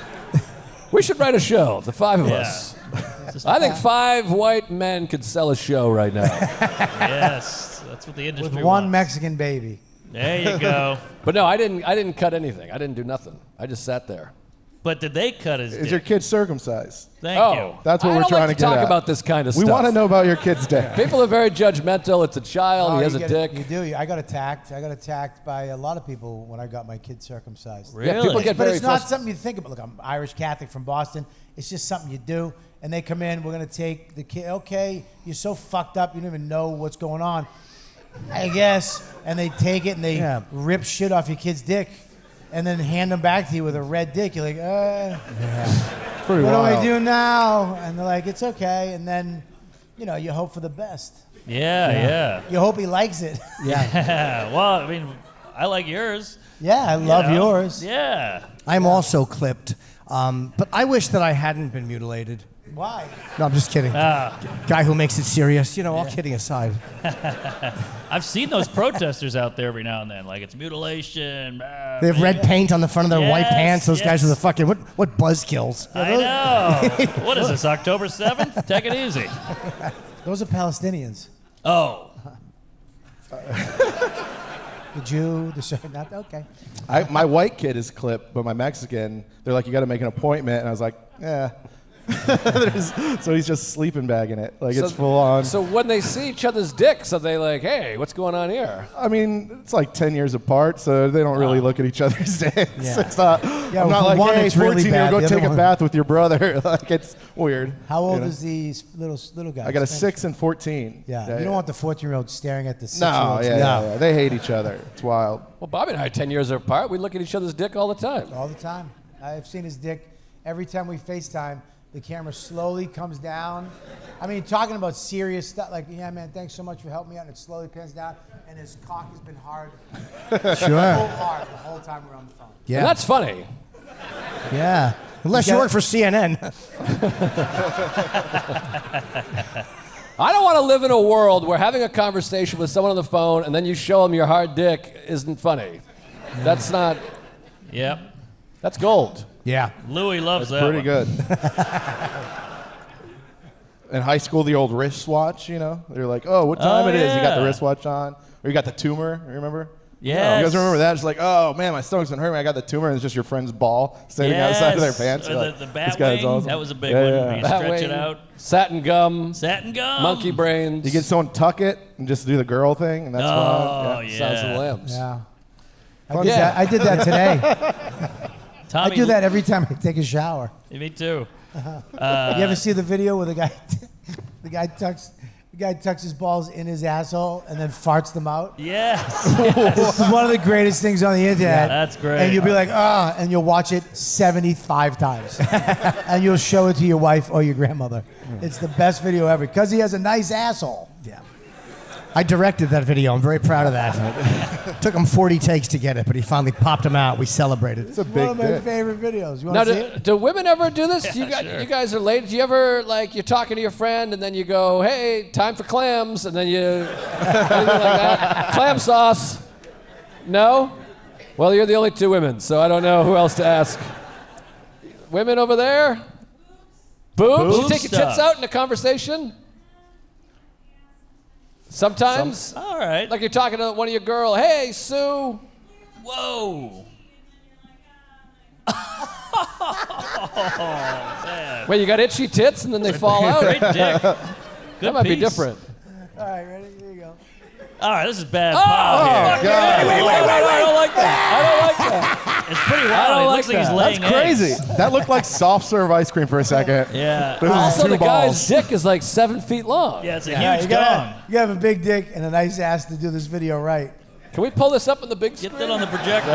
S1: We should write a show, the five of
S2: Yeah.
S1: us. I think five white men could sell a show right now.
S2: Yes. That's what the industry
S5: With one
S2: wants.
S5: Mexican baby.
S2: There you go.
S1: But no, I didn't. I didn't cut anything. I didn't do nothing. I just sat there.
S2: But did they cut his
S4: is
S2: dick?
S4: your kid circumcised?
S2: Thank
S1: oh,
S2: you.
S4: That's what
S1: I
S4: we're
S1: don't
S4: trying
S1: like
S4: to
S1: to
S4: get
S1: talk
S4: at.
S1: about this kind of
S4: We
S1: stuff.
S4: want to know about your kid's dick.
S1: People are very judgmental. It's a child.
S5: Oh,
S1: he has
S5: you
S1: a
S5: get-
S1: dick.
S5: You do. I got attacked. I got attacked by a lot of people when I got my kid circumcised.
S2: Really?
S1: Yeah, people get
S5: But
S1: very
S5: it's not
S1: frust-
S5: something you think about. Look, I'm Irish Catholic from Boston. It's just something you do. And they come in, we're going to take the kid. Okay, you're so fucked up, you don't even know what's going on. I guess. And they take it and they
S6: Yeah.
S5: rip shit off your kid's dick and then hand them back to you with a red dick. You're like, uh,
S4: Pretty
S5: what do I
S4: wild.
S5: do now? And they're like, it's okay. And then, you know, you hope for the best.
S2: Yeah, yeah.
S5: You hope he likes it.
S2: Yeah. Well, I mean, I like yours.
S5: Yeah, I love
S2: you know?
S5: yours.
S2: Yeah.
S6: I'm also clipped, um, but I wish that I hadn't been mutilated.
S5: Why?
S6: No, I'm just kidding.
S2: Ah.
S6: Guy who makes it serious. You know, all kidding aside.
S2: I've seen those protesters out there every now and then. Like, it's mutilation. blah,
S6: They have
S2: blah.
S6: red paint on the front of their white
S2: Yes,
S6: pants. Those guys
S2: yes.
S6: are the fucking what? What buzzkills?
S2: I know. What is this, October seventh? Take it easy.
S5: Those are Palestinians.
S2: Oh.
S5: The Jew, the certain, not okay.
S4: I, my white kid is clipped, but my Mexican, they're like, you got to make an appointment. And I was like, yeah. There's- so he's just sleeping bagging it. Like, it's
S1: So-
S4: full on.
S1: So when they see each other's dicks, are they like, hey, what's going on here?
S4: I mean, it's like ten years apart, so they don't really look at each other's dicks.
S5: Yeah.
S4: It's not,
S5: Yeah,
S4: I'm not
S5: well,
S4: like,
S5: one
S4: hey,
S5: it's really
S4: fourteen year
S5: bad,
S4: old,
S5: the
S4: go
S5: other
S4: take a
S5: one-
S4: bath with your brother. Like, it's weird.
S5: How old
S4: you know?
S5: is the s- little little guy?
S4: I got a
S5: Spanish?
S4: six and fourteen.
S5: Yeah, you don't want the fourteen-year-old staring at the
S4: No,
S5: six-year-old.
S4: yeah, yeah, yeah. They hate each other. It's wild.
S1: Well, Bobby and I are ten years apart. We look at each other's dick all the time.
S5: All the time. I've seen his dick every time we FaceTime. The camera slowly comes down. I mean, talking about serious stuff, like, yeah, man, thanks so much for helping me out. And it slowly pans down, and his cock has been hard,
S6: Sure.
S5: full hard the whole time we're on the phone.
S6: Yeah.
S1: And that's funny.
S6: Yeah. Unless
S5: You
S6: you
S5: got-
S6: work for C N N.
S1: I don't want to live in a world where having a conversation with someone on the phone and then you show them your hard dick isn't funny. That's not,
S2: Yep.
S1: that's gold.
S6: Yeah.
S2: Louis loves that
S4: Pretty
S2: one.
S4: good. In high school, the old wristwatch, you know? They're like, oh, what time
S2: Oh,
S4: it is? You got the
S2: yeah.
S4: wristwatch on. Or you got the tumor, remember?
S2: Yes.
S4: You guys remember that? It's like, oh, man, my stomach's been hurting. I got the tumor, and it's just your friend's ball sitting outside of their
S2: Yes.
S4: pants.
S2: Or
S4: You're
S2: the,
S4: like,
S2: the
S4: this
S2: bat
S4: guy's
S2: wing.
S4: awesome.
S2: That was a big
S4: Yeah,
S2: one.
S4: yeah.
S2: Where you
S1: Bat
S2: stretch
S1: wing,
S2: it out.
S1: Satin gum,
S2: Satin gum.
S1: monkey brains.
S4: You get someone tuck it and just do the girl thing, and that's
S2: Oh,
S4: fun.
S2: yeah.
S1: Sounds of the lambs.
S5: Yeah. I
S4: Fun
S5: did,
S1: Yeah.
S5: that, I did that today.
S2: Tommy,
S5: I do that every time I take a shower.
S2: Me too.
S5: you ever see the video where the guy, the guy tucks, guy tucks his balls in his asshole and then farts them out.
S2: Yes.
S5: It's one of the greatest things on the internet.
S2: Yeah, that's great.
S5: And you'll be like, ah, and you'll watch it seventy-five times. And you'll show it to your wife or your grandmother. It's the best video ever because he has a nice asshole.
S6: Yeah. I directed that video. I'm very proud of that. Took him forty takes to get it, but he finally popped him out. We celebrated.
S4: It's a
S5: One
S4: big
S5: of my
S4: dick.
S5: favorite videos. You
S1: Now,
S5: want to see
S1: do,
S5: it?
S1: do women ever do this?
S2: Yeah,
S1: you, got,
S2: sure.
S1: you guys are late. Do you ever, like, you're talking to your friend and then you go, hey, time for clams, and then you, anything like that? Clam sauce. No? Well, you're the only two women, so I don't know who else to ask. Women over there? Boobs? You
S2: Boob
S1: take your
S2: stuff.
S1: tits out in a conversation? Sometimes?
S2: All right.
S1: Like you're talking to one of your girl, hey, Sue.
S2: Whoa.
S1: Wait, you got itchy tits and then they fall out?
S2: Great dick. Good
S1: That might be
S2: piece.
S1: different.
S5: All right, ready? Here you go.
S2: All right, this is bad
S1: Oh,
S2: pop here.
S4: God.
S1: Wait, wait, wait, wait, I don't like that. I don't like that.
S2: It's pretty
S1: I
S2: wild.
S1: don't
S2: It
S1: like
S2: looks like he's
S1: that.
S2: laying
S4: That's crazy.
S2: eggs.
S4: That looked like soft serve ice cream for a second.
S2: Yeah.
S4: This is
S1: Also,
S4: two
S1: the guy's
S4: balls.
S1: dick is like seven feet long.
S2: Yeah, it's a
S5: Yeah,
S2: huge
S5: you
S2: dong.
S5: gotta, you gotta have a big dick and a nice ass to do this video right.
S1: Can we pull this up on the big screen?
S2: Get that on the projector.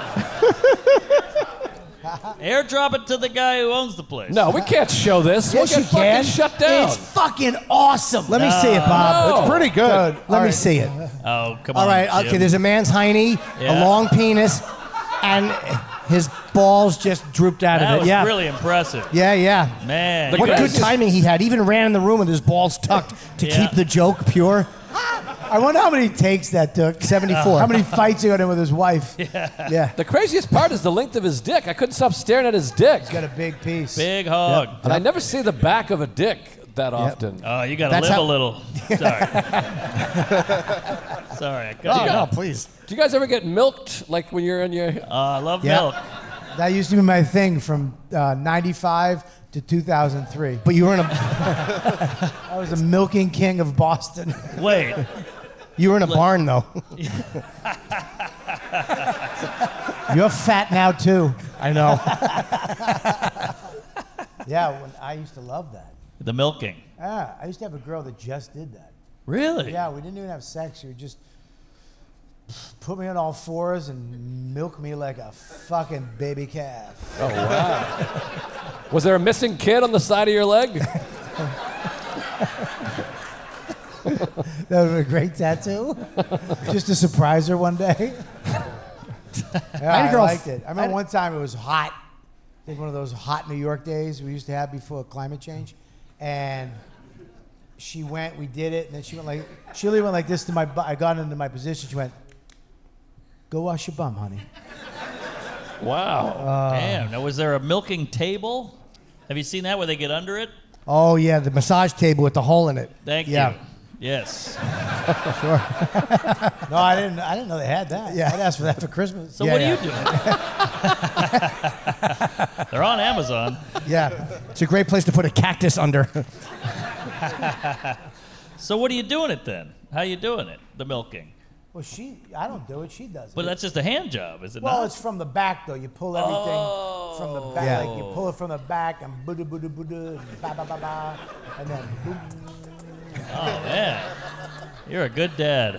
S2: Airdrop it to the guy who owns the place.
S1: No, we can't show this.
S5: Yes,
S1: we'll
S5: you
S1: get fucking
S5: can.
S1: shut down.
S5: It's fucking awesome.
S6: Let me see it, Bob.
S1: No.
S4: It's pretty good.
S5: Dude,
S6: Let
S5: all
S6: me
S5: right.
S6: see it.
S2: Oh, come on.
S6: All right,
S2: Jim.
S6: okay, there's a man's hiney,
S2: Yeah.
S6: a long penis, and his balls just drooped out
S2: That
S6: of it.
S2: was
S6: Yeah.
S2: really impressive.
S6: Yeah, yeah.
S2: Man.
S1: The
S6: What
S1: guy-
S6: good timing he had. Even ran in the room with his balls tucked to
S2: Yeah.
S6: keep the joke pure.
S5: I wonder how many takes that took.
S6: seventy-four.
S5: How many fights he got in with his wife? He's
S6: Yeah.
S1: The craziest part is the length of his dick. I couldn't stop staring at his dick.
S5: got a big piece.
S2: Big hog.
S1: And I never see the back of a dick that often.
S2: Oh, you got to
S6: That's
S2: live
S6: how-
S2: a little. Sorry. Sorry. I cut
S6: Oh,
S2: you
S6: no,
S2: off.
S6: please.
S1: Do you guys ever get milked, like when you're in your...
S2: Uh, I love
S6: Yeah.
S2: milk.
S5: That used to be my thing from uh, ninety-five to two thousand three.
S6: But you were in a
S5: I was the milking king of Boston.
S2: Wait.
S6: you were in a barn though.
S5: You're fat now, too.
S6: I know.
S5: Yeah, when, I used to love that.
S2: The milking.
S5: Yeah, I used to have a girl that just did that.
S2: Really?
S5: Yeah, we didn't even have sex. She would just put me on all fours and milk me like a fucking baby calf.
S1: Oh, wow. Was there a missing kid on the side of your leg?
S5: That would be a great tattoo. Just to surprise her one day. Yeah,
S6: had a
S5: I,
S6: girl-
S5: liked it. I
S6: I
S5: remember
S6: had-
S5: one time it was hot. I think one of those hot New York days we used to have before climate change. And she went, we did it, and then she went like, she literally went like this to my butt. I got into my position. She went, go wash your bum, honey.
S1: Wow.
S2: Damn. Now, was there a milking table? Have you seen that where they get under it?
S6: Oh yeah, the massage table with the hole in it.
S2: Thank
S6: yeah.
S2: you. Yes.
S5: No, I didn't. I didn't know they had that.
S6: Yeah.
S5: I'd ask for that for Christmas.
S2: So
S6: Yeah,
S2: what
S6: yeah.
S2: are you doing? They're on Amazon.
S6: Yeah. It's a great place to put a cactus under.
S2: So what are you doing it then? How are you doing it? The milking.
S5: Well, she. I don't do it. She does it.
S2: But that's just a hand job, is it
S5: Well,
S2: not?
S5: it's from the back though. You pull everything from the back.
S6: Yeah.
S5: Like you pull it from the back and buddha buddha buddha and ba ba ba ba, and then boom.
S2: Oh man, you're a good dad.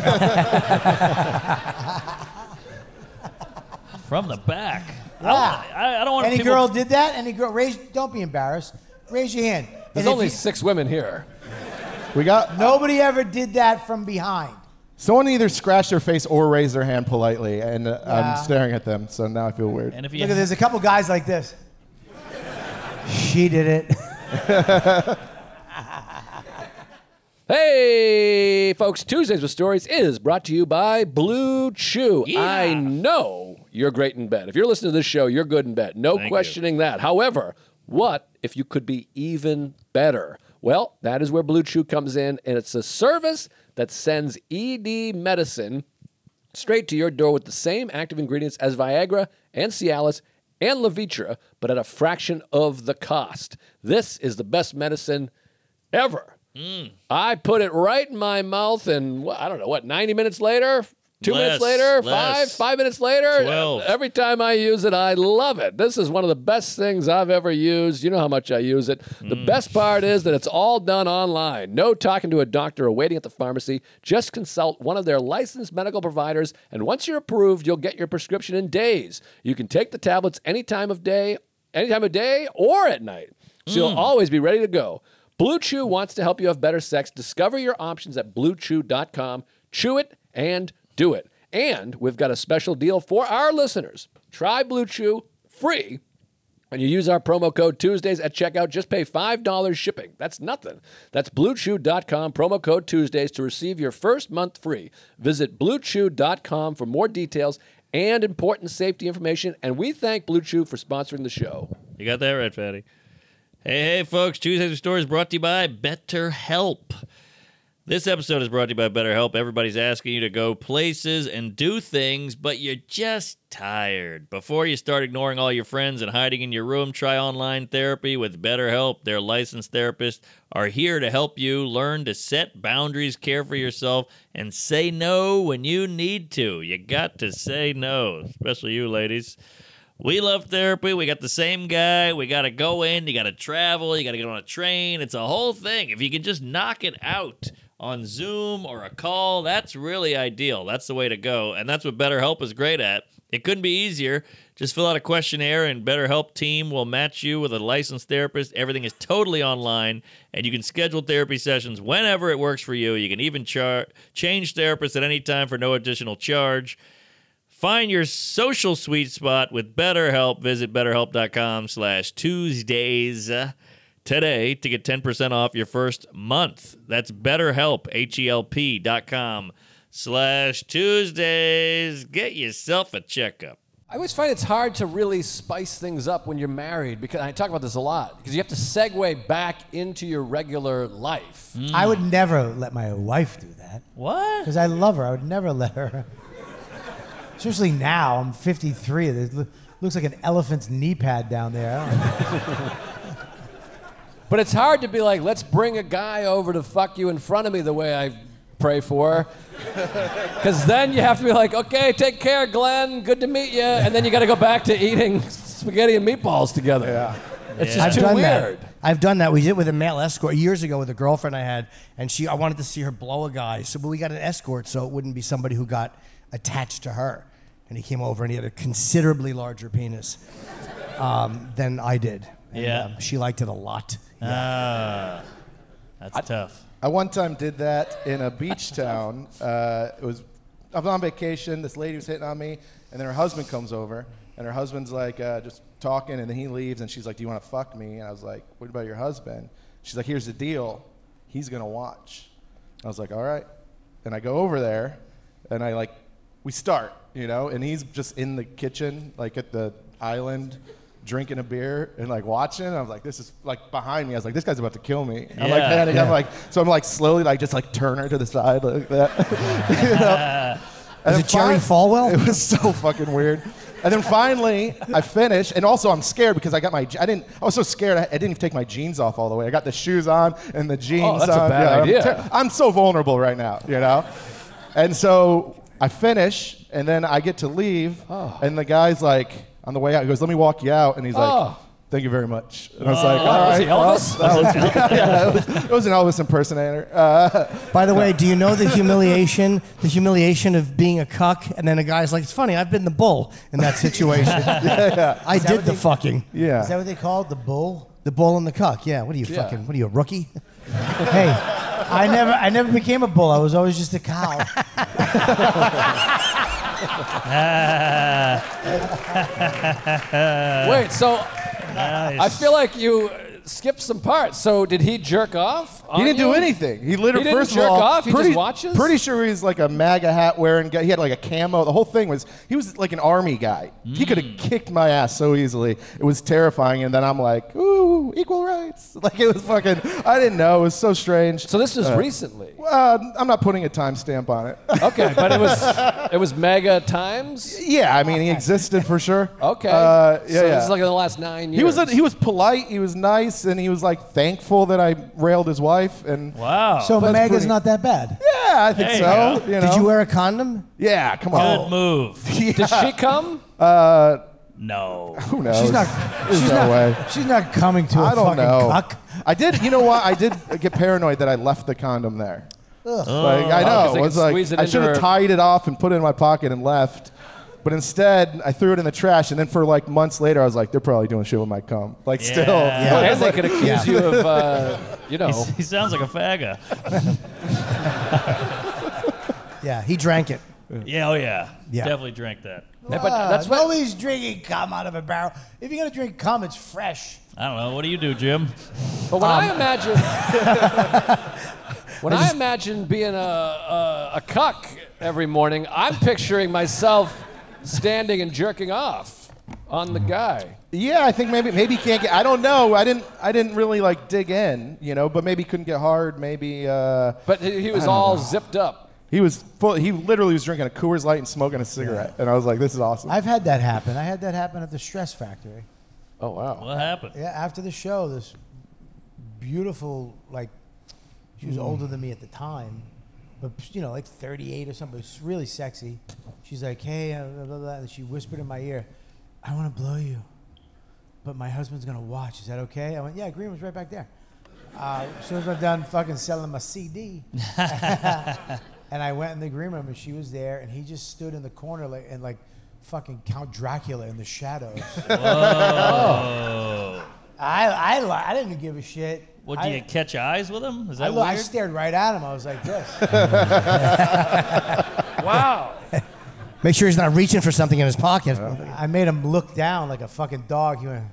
S2: From the back. I don't,
S5: Yeah.
S2: I, I don't want
S5: Any
S2: people.
S5: girl did that? Any girl? Raise. Don't be embarrassed. Raise your hand.
S1: There's
S5: And if
S1: only
S5: you-
S1: six women here.
S4: We got
S5: nobody ever did that from behind.
S4: someone either scratched their face or raised their hand politely, and uh,
S5: Yeah.
S4: I'm staring at them, so now I feel weird.
S2: And if you
S5: Look at there's a couple guys like this. She did it.
S1: Hey, folks, Tuesdays with Stories is brought to you by Blue Chew.
S2: Yeah.
S1: I know you're great in bed. If you're listening to this show, you're good in bed. No
S2: Thank
S1: questioning that. However, what if you could be even better? Well, that is where Blue Chew comes in, and it's a service that sends E D medicine straight to your door with the same active ingredients as Viagra and Cialis and Levitra, but at a fraction of the cost. This is the best medicine ever. I put it right in my mouth, and wh- I don't know what, ninety minutes later, Two
S2: Less,
S1: minutes later,
S2: less.
S1: five, five minutes later.
S2: Twelve.
S1: Every time I use it, I love it. This is one of the best things I've ever used. You know how much I use it. The
S2: Mm.
S1: best part is that it's all done online. No talking to a doctor or waiting at the pharmacy. Just consult one of their licensed medical providers, and once you're approved, you'll get your prescription in days. You can take the tablets any time of day, any time of day or at night. So you'll always be ready to go. Blue Chew wants to help you have better sex. Discover your options at blue chew dot com. Chew it and do it. And we've got a special deal for our listeners. Try Blue Chew free when you use our promo code Tuesdays at checkout. Just pay five dollars shipping. That's nothing. That's blue chew dot com, promo code Tuesdays to receive your first month free. Visit blue chew dot com for more details and important safety information. And we thank Blue Chew for sponsoring the show.
S2: You got that right, Fatty. Hey, hey, folks. Tuesdays with Stories brought to you by BetterHelp. This episode is brought to you by BetterHelp. Everybody's asking you to go places and do things, but you're just tired. Before you start ignoring all your friends and hiding in your room, try online therapy with BetterHelp. Their licensed therapists are here to help you learn to set boundaries, care for yourself, and say no when you need to. You got to say no, especially you ladies. We love therapy. We got the same guy. We got to go in. You got to travel. You got to get on a train. It's a whole thing. If you can just knock it out on Zoom or a call, that's really ideal. That's the way to go. And that's what BetterHelp is great at. It couldn't be easier. Just fill out a questionnaire and BetterHelp team will match you with a licensed therapist. Everything is totally online, and you can schedule therapy sessions whenever it works for you. You can even char- change therapists at any time for no additional charge. Find your social sweet spot with BetterHelp. Visit betterhelp.com slash Tuesdays today to get ten percent off your first month. That's BetterHelp, H-E-L-P dot com slash Tuesdays. Get yourself a checkup.
S1: I always find it's hard to really spice things up when you're married, because I talk about this a lot, because you have to segue back into your regular life.
S5: I would never let my wife do that
S2: What?
S5: because I love her. I would never let her. Especially now, I'm fifty-three. It loo- looks like an elephant's knee pad down there. I don't know.
S1: But it's hard to be like, let's bring a guy over to fuck you in front of me the way I pray for. Because then you have to be like, okay, take care, Glenn. Good to meet you. And then you got to go back to eating spaghetti and meatballs together. Yeah. It's
S2: Yeah.
S1: just
S6: I've
S1: too
S6: done
S1: weird.
S6: that. I've done that. We did it with a male escort years ago with a girlfriend I had, and she I wanted to see her blow a guy, so but we got an escort so it wouldn't be somebody who got attached to her. And he came over and he had a considerably larger penis um, than I did. And,
S2: Yeah.
S6: um, she liked it a lot.
S2: Ah, that's tough.
S4: I one time did that in a beach town. Uh, it was I was on vacation. This lady was hitting on me, and then her husband comes over, and her husband's like uh, just talking, and then he leaves, and she's like, "Do you want to fuck me?" And I was like, "What about your husband?" She's like, "Here's the deal. He's gonna watch." I was like, "All right." And I go over there, and I like we start, you know, and he's just in the kitchen, like at the island, drinking a beer and like watching. I was like, this is like behind me. I was like, this guy's about to kill me. I'm like,
S2: Yeah.
S4: panicking. I'm like, so I'm like slowly like just like turn her to the side like that. You know? And
S6: Was
S4: then
S6: it Jerry
S4: fin-
S6: Falwell?
S4: It was so fucking weird. And then finally, I finished, and also I'm scared because I got my, I didn't, I was so scared I, I didn't even take my jeans off all the way. I got the shoes on and the jeans
S1: that's a
S4: on.
S1: bad
S4: Yeah, I'm
S1: idea.
S4: ter- I'm so vulnerable right now, you know? And so I finish, and then I get to leave, and the guy's like, on the way out, he goes, "Let me walk you out," and he's like,
S1: Oh.
S4: "Thank you very much." And I was like, "All
S1: Was
S4: right."
S1: he Elvis?
S4: well, that was- yeah, it, was, it was an Elvis impersonator. Uh,
S6: By the way, do you know the humiliation, the humiliation of being a cuck, and then a guy's like, "It's funny, I've been the bull in that situation. I
S5: that
S6: did
S5: what
S6: the
S5: they-
S6: fucking,
S4: yeah.
S5: Is that what they call it? The bull?
S6: the bull and the cuck." Yeah. What are you
S1: Yeah.
S6: fucking? What are you, a rookie?
S5: Hey, I never, I never became a bull. I was always just a cow.
S1: Wait, so
S2: Nice.
S1: I feel like you skipped some parts. So did he jerk off?
S4: He
S1: on
S4: didn't
S1: you?
S4: do anything. He literally,
S1: He didn't
S4: first
S1: jerk
S4: of all,
S1: off? He just
S4: pretty,
S1: watches?
S4: Pretty sure he's like a MAGA hat wearing guy. He had like a camo. The whole thing was, he was like an army guy. He could have kicked my ass so easily. It was terrifying. And then I'm like, ooh, you, equal rights. Like it was fucking, I didn't know. It was so strange.
S1: So this was
S4: Uh,
S1: recently.
S4: Uh, I'm not putting a timestamp on it.
S1: Okay, but it was it was mega times.
S4: Yeah, I mean, he existed for sure.
S1: Okay.
S4: Uh, yeah,
S1: so
S4: yeah.
S1: this is like in the last nine years.
S4: He was a, he was polite. He was nice, and he was like thankful that I railed his wife. And
S2: Wow.
S5: So
S4: That's
S5: Mega's
S4: pretty-
S5: not that bad.
S4: yeah, I think
S2: There you
S4: so.
S2: go.
S4: You know?
S6: Did you wear a condom?
S4: Yeah, come
S2: Good
S4: on.
S2: move.
S1: Did she come?
S4: Uh,
S2: No.
S4: who knows?
S5: She's not.
S4: There's
S5: She's
S4: no
S5: not.
S4: way.
S5: She's not coming to a
S4: I don't
S5: fucking
S4: know.
S5: cuck.
S4: I did. You know what? I did get paranoid that I left the condom there. Like, I
S1: Oh, 'cause
S4: know.
S1: they
S4: It was
S1: could
S4: like
S1: squeeze it
S4: I
S1: into
S4: should have
S1: her-
S4: tied it off and put it in my pocket and left. But instead, I threw it in the trash, and then for like months later, I was like, "They're probably doing shit with my cum." Like,
S2: Yeah.
S4: still,
S2: Yeah.
S4: Like,
S1: And
S4: it's
S1: they
S4: like-
S1: could accuse you of, uh, you know.
S2: He's- he sounds like a faggot.
S6: Yeah, he drank it.
S2: Yeah, oh yeah.
S6: Yeah.
S2: Definitely drank that.
S1: Yeah, but that's what.
S5: Nobody's drinking cum out of a barrel. If you're gonna drink cum, it's fresh.
S2: I don't know. What do you do, Jim?
S1: But when
S4: Um,
S1: I imagine, when I, imagine being a, a a cuck every morning, I'm picturing myself standing and jerking off on the guy.
S4: Yeah, I think maybe maybe he can't get. I don't know. I didn't I didn't really like dig in, you know. But maybe he couldn't get hard. Maybe uh,
S1: But he, he was
S4: I don't
S1: all
S4: know.
S1: zipped up.
S4: he was full. He literally was drinking a Coors Light and smoking a cigarette, and I was like, "This is awesome."
S5: I've had that happen. I had that happen at the Stress Factory.
S1: Oh wow.
S2: What happened?
S5: Yeah, after the show, this beautiful, like, she was older than me at the time, but, you know, like thirty-eight or something. It's really sexy. She's like, hey, uh, blah, blah, blah, and she whispered in my ear, I want to blow you, but my husband's going to watch. Is that okay? I went, yeah, green room's right back there. Uh, as soon as I'm done fucking selling my C D, and I went in the green room, and she was there, and he just stood in the corner like and like fucking Count Dracula in the shadows.
S2: Oh.
S5: I, I, li- I didn't give a shit.
S2: What, do
S5: I,
S2: you catch eyes with him? Is
S5: I,
S2: that
S5: lo- I
S2: weird?
S5: stared right at him. I was like this.
S2: Wow.
S6: Make sure he's not reaching for something in his pocket.
S5: I made him look down like a fucking dog. He went.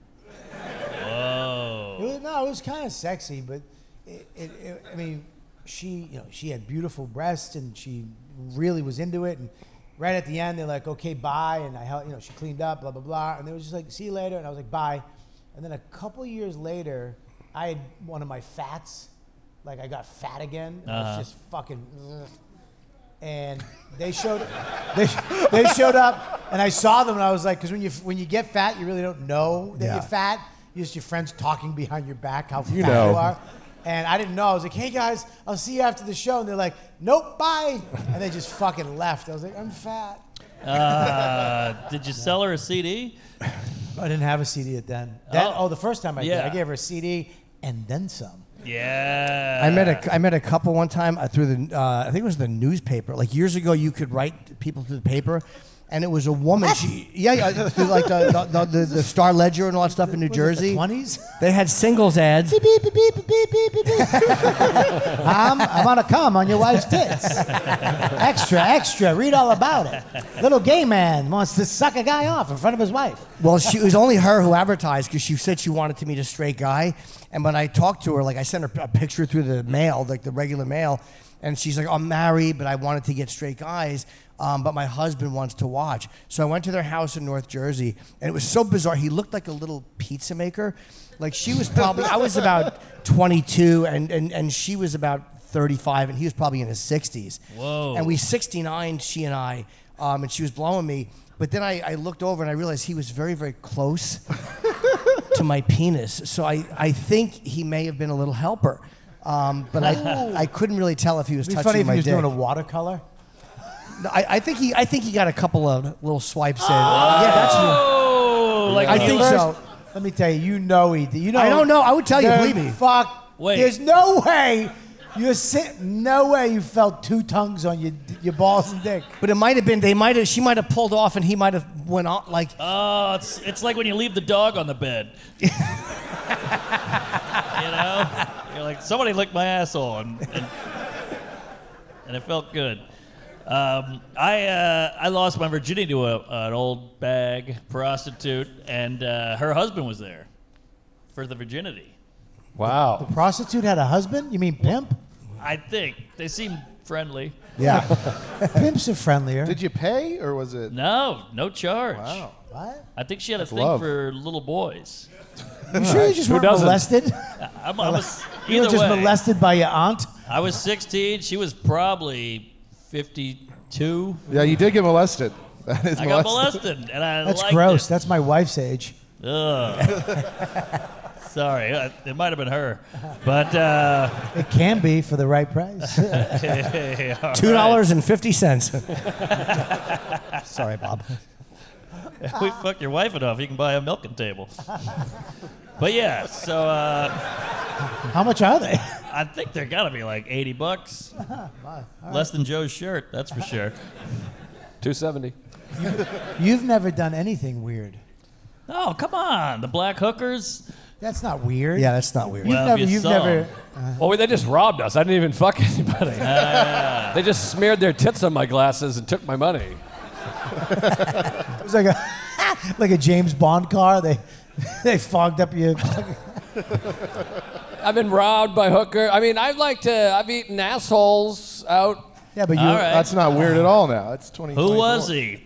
S2: Whoa.
S5: It was, no, it was kind of sexy, but it, it, it, I mean, she, you know, she had beautiful breasts and she really was into it. And right at the end, they're like, "Okay, bye." And I held, you know, she cleaned up, blah blah blah. And they was just like, "See you later." And I was like, "Bye." And then a couple years later, I had one of my fats, like I got fat again. And I
S2: Uh-huh.
S5: was just fucking. Ugh. And they showed, they, they showed up, and I saw them, and I was like, because when you when you get fat, you really don't know that
S6: Yeah.
S5: you're fat. You just your friends talking behind your back how
S4: You
S5: fat
S4: know.
S5: you are. And I didn't know. I was like, hey guys, I'll see you after the show. And they're like, nope, bye. And they just fucking left. I was like, I'm fat.
S2: Uh, did you sell her a C D?
S5: I didn't have a C D at then. then
S2: Oh.
S5: oh, the first time I did,
S2: Yeah.
S5: I gave her a C D and then some.
S2: Yeah.
S6: I met a I met a couple one time uh, through the uh, I think it was the newspaper. Like years ago, you could write people through the paper, and it was a woman. She, yeah, yeah, through like the the, the the Star Ledger and all that stuff in New Jersey.
S5: twenties?
S6: They had singles ads.
S5: Beep, beep, beep, beep, beep, beep, beep, beep. I'm, I'm gonna come on your wife's tits. Extra, extra. Read all about it. Little gay man wants to suck a guy off in front of his wife.
S6: Well, she, it was only her who advertised because she said she wanted to meet a straight guy. And when I talked to her, like I sent her a picture through the mail, like the regular mail, and she's like, I'm married, but I wanted to get straight guys, um, but my husband wants to watch. So I went to their house in North Jersey, and it was so bizarre. He looked like a little pizza maker. Like she was probably, I was about twenty-two, and, and, and she was about thirty-five, and he was probably in his sixties.
S2: Whoa.
S6: And we sixty-nine, she and I, um, and she was blowing me. But then I, I looked over and I realized he was very, very close to my penis. So I, I think he may have been a little helper. Um, but I, I couldn't really tell if he was
S5: It'd be
S6: touching
S5: funny if
S6: my
S5: he was
S6: dick.
S5: doing a watercolor.
S6: No, I, I think he I think he got a couple of little swipes in. Yeah, that's
S2: Oh, like
S6: I
S2: when you
S6: think
S2: first-
S6: so.
S5: Let me tell you, you know he did. You know.
S6: I don't know. I would tell you,
S5: the
S6: believe me.
S5: Fuck.
S2: Wait.
S5: There's no way. You're sit. No way you felt two tongues on your your balls and dick.
S6: But it might have been they might have she might have pulled off and he might have went on like
S2: Oh, it's it's like when you leave the dog on the bed. you know, you're like somebody licked my asshole, and and, and it felt good. Um, I uh, I lost my virginity to a, an old bag prostitute, and uh, her husband was there for the virginity.
S1: Wow.
S5: Prostitute had a husband? You mean pimp?
S2: I think they seemed friendly.
S5: Yeah. Pimps are friendlier.
S4: Did you pay or was it?
S2: No, no charge.
S4: Wow.
S5: What?
S2: I think she had a thing
S4: love.
S2: for little boys.
S5: You sure you just
S1: Who
S5: weren't
S1: doesn't?
S5: molested?
S2: I'm, I was
S5: You were
S2: either
S5: just
S2: way.
S5: molested by your aunt?
S2: I was sixteen. She was probably fifty-two.
S4: Yeah, you did get molested. That is
S2: I got
S4: molested.
S2: molested, and I
S5: That's
S2: liked
S5: gross.
S2: it.
S5: That's my wife's age.
S2: Ugh. Sorry, uh, it might have been her, but uh,
S5: It can be for the right price.
S2: all
S6: Two dollars and fifty cents. Sorry, Bob.
S2: right. We fucked your wife enough. You can buy a milking table. But yeah, so uh,
S5: How much are they?
S2: I think they're gotta be like eighty bucks, less than Joe's shirt. That's for sure.
S1: two seventy.
S5: You've never done anything weird.
S2: Oh come on, the black hookers.
S5: That's not weird.
S6: Yeah, that's not weird.
S5: You've
S2: Well, if
S5: never,
S2: you
S5: you've
S2: saw
S5: never.
S1: Well, wait, they just robbed us. I didn't even fuck anybody. They just smeared their tits on my glasses and took my money.
S5: It was like a like a James Bond car. They they fogged up your.
S1: I've been robbed by hooker. I mean, I've like to. I've eaten assholes out.
S5: Yeah, but you.
S2: All right.
S4: That's not weird at all now. That's twenty.
S2: Who was he?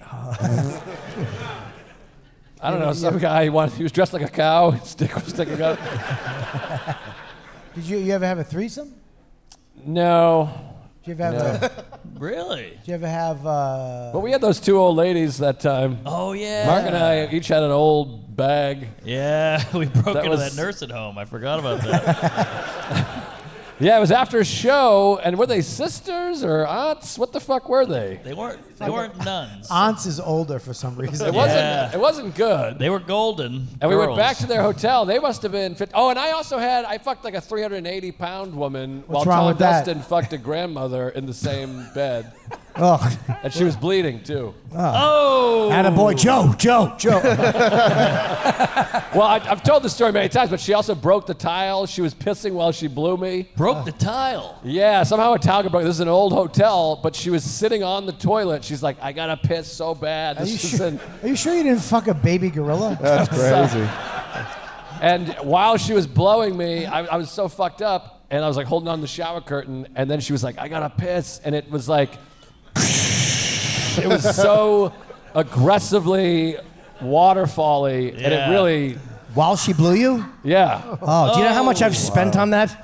S1: I don't know. Some guy. He, wanted, he was dressed like a cow. His dick was sticking out.
S5: Did you you ever have a threesome?
S1: No.
S5: Did you ever have?
S1: No.
S5: A,
S2: Really?
S5: did you ever have? Uh,
S1: But we had those two old ladies that time.
S2: Oh yeah.
S1: Mark and I each had an old bag.
S2: Yeah, we broke
S1: That
S2: into
S1: was-
S2: that nursing home. I forgot about that.
S1: Yeah, it was after a show, and were they sisters or aunts? What the fuck were they?
S2: They weren't. They weren't nuns.
S5: Aunts is older for some reason.
S1: It wasn't.
S2: Yeah.
S1: It wasn't good.
S2: They were golden.
S1: And we went
S2: girls.
S1: back to their hotel. They must have been fit. Oh, and I also had I fucked like a three hundred eighty pound woman
S5: What's
S1: while
S5: wrong
S1: Tom
S5: with that?
S1: Dustin fucked a grandmother in the same bed,
S6: Oh,
S1: and she was bleeding too.
S2: Oh.
S6: attaboy, Joe, Joe, Joe.
S1: Well, I, I've told this story many times, but she also broke the tile. She was pissing while she blew me.
S2: Broke the tile.
S1: Yeah, somehow a tile got broken. This is an old hotel, but she was sitting on the toilet. She's like, I gotta piss so bad.
S5: Are
S1: This
S5: you,
S1: is
S5: sure,
S1: in-
S5: are you sure you didn't fuck a baby gorilla?
S4: That's crazy.
S1: And while she was blowing me, I, I was so fucked up, and I was like holding on the shower curtain, and then she was like, I gotta piss, and it was like, it was so aggressively waterfally, and it
S2: Yeah.
S1: really,
S6: While she blew you?
S1: yeah.
S6: Oh, do you know how much I've spent on that?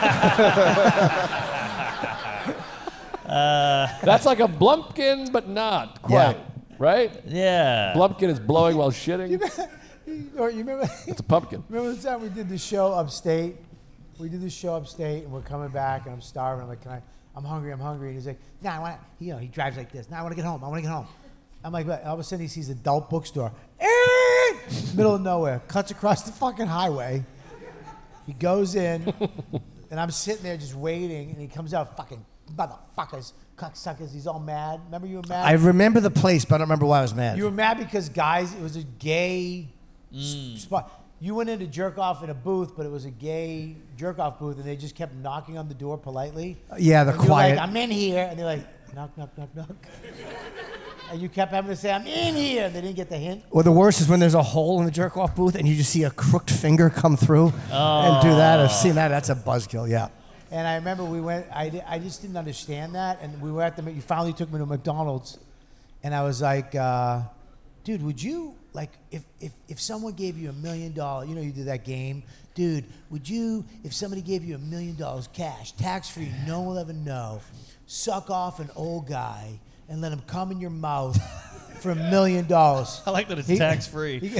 S1: That's like a blumpkin, but not quite,
S6: Yeah.
S1: right?
S2: Yeah.
S1: Blumpkin is blowing while shitting.
S5: Or you remember?
S1: It's a pumpkin.
S5: Remember the time we did the show upstate? We did the show upstate, and we're coming back, and I'm starving. I'm like, can I? I'm hungry. I'm hungry. And he's like, Nah, I want. You know, he drives like this. Nah, I want to get home. I want to get home. I'm like, what? All of a sudden, he sees adult bookstore, middle of nowhere, cuts across the fucking highway. He goes in, and I'm sitting there just waiting, and he comes out, fucking motherfuckers, cocksuckers. He's all mad. Remember you were mad?
S6: I remember the place, but I don't remember why I was mad.
S5: You were mad because guys, it was a gay s- spot. You went in to jerk off in a booth, but it was a gay jerk off booth, and they just kept knocking on the door politely.
S6: Yeah, the
S5: And you're
S6: quiet.
S5: like, I'm in here, and they're like, knock, knock, knock, knock. And you kept having to say, I'm in here. And they didn't get the hint.
S6: Or the worst is when there's a hole in the jerk off booth and you just see a crooked finger come through and do that. I've seen that. That's a buzzkill, yeah.
S5: And I remember we went. I, di- I just didn't understand that, and we were at the. You finally took me to McDonald's, and I was like, uh, dude, would you like if if if someone gave you a million dollars? You know, you did that game, dude. Would you if somebody gave you a million dollars cash, tax free, no one will ever know, suck off an old guy and let him come in your mouth for a million dollars?
S2: I like that it's
S5: He-
S2: tax free.
S5: He-
S2: All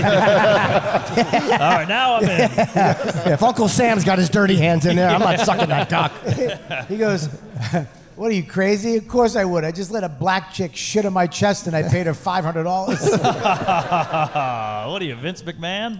S2: right, now I'm in.
S6: Yeah, if Uncle Sam's got his dirty hands in there, I'm not sucking that cock.
S5: He goes, what are you, crazy? Of course I would. I just let a black chick shit on my chest and I paid her five hundred dollars.
S2: Uh, what are you, Vince McMahon?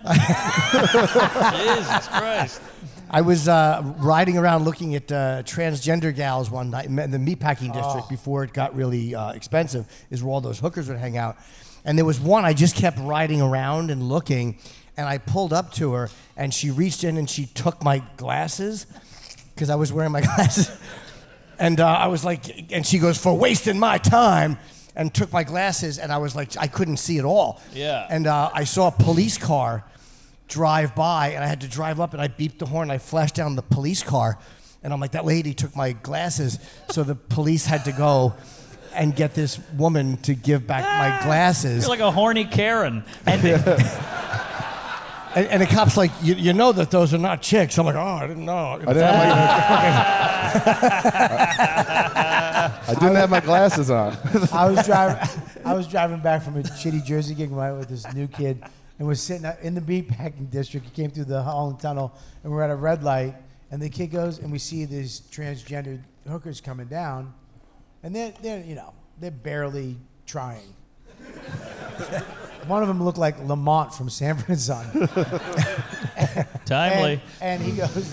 S2: Jesus Christ.
S6: I was uh, riding around looking at uh, transgender gals one night in the meatpacking district before it got really uh, expensive, is where all those hookers would hang out. And there was one, I just kept riding around and looking, and I pulled up to her, and she reached in and she took my glasses, because I was wearing my glasses. And uh, I was like, and she goes, for wasting my time, and took my glasses, and I was like, I couldn't see at all.
S2: Yeah.
S6: And uh, I saw a police car drive by, and I had to drive up, and I beeped the horn, and I flashed down the police car, and I'm like, that lady took my glasses, so the police had to go and get this woman to give back my glasses.
S2: You're like a horny Karen.
S6: and And, and the cop's like, you, you know that those are not chicks. I'm like, oh, I didn't know.
S4: I didn't have my, I didn't have my glasses on.
S5: I was driving. I was driving back from a shitty Jersey gig with this new kid, and we're sitting in the meatpacking district. He came through the Holland Tunnel, and we're at a red light. And the kid goes, and we see these transgendered hookers coming down, and they're, they're you know, they're barely trying. One of them looked like Lamont from Sanford and Son.
S2: Timely.
S5: And, and he goes,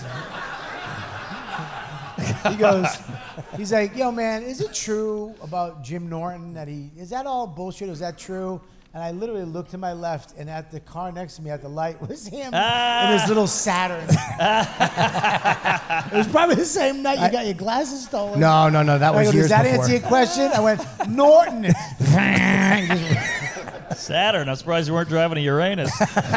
S5: he goes, he's like, yo, man, is it true about Jim Norton that he, is that all bullshit? Is that true? And I literally looked to my left, and at the car next to me at the light was him
S2: Ah.
S5: in his little Saturn. It was probably the same night you got your glasses stolen.
S6: No, no, no. That
S5: I
S6: was
S5: go,
S6: years
S5: does that
S6: before.
S5: answer your question? I went, Norton.
S2: Saturn. I'm surprised you weren't driving a Uranus.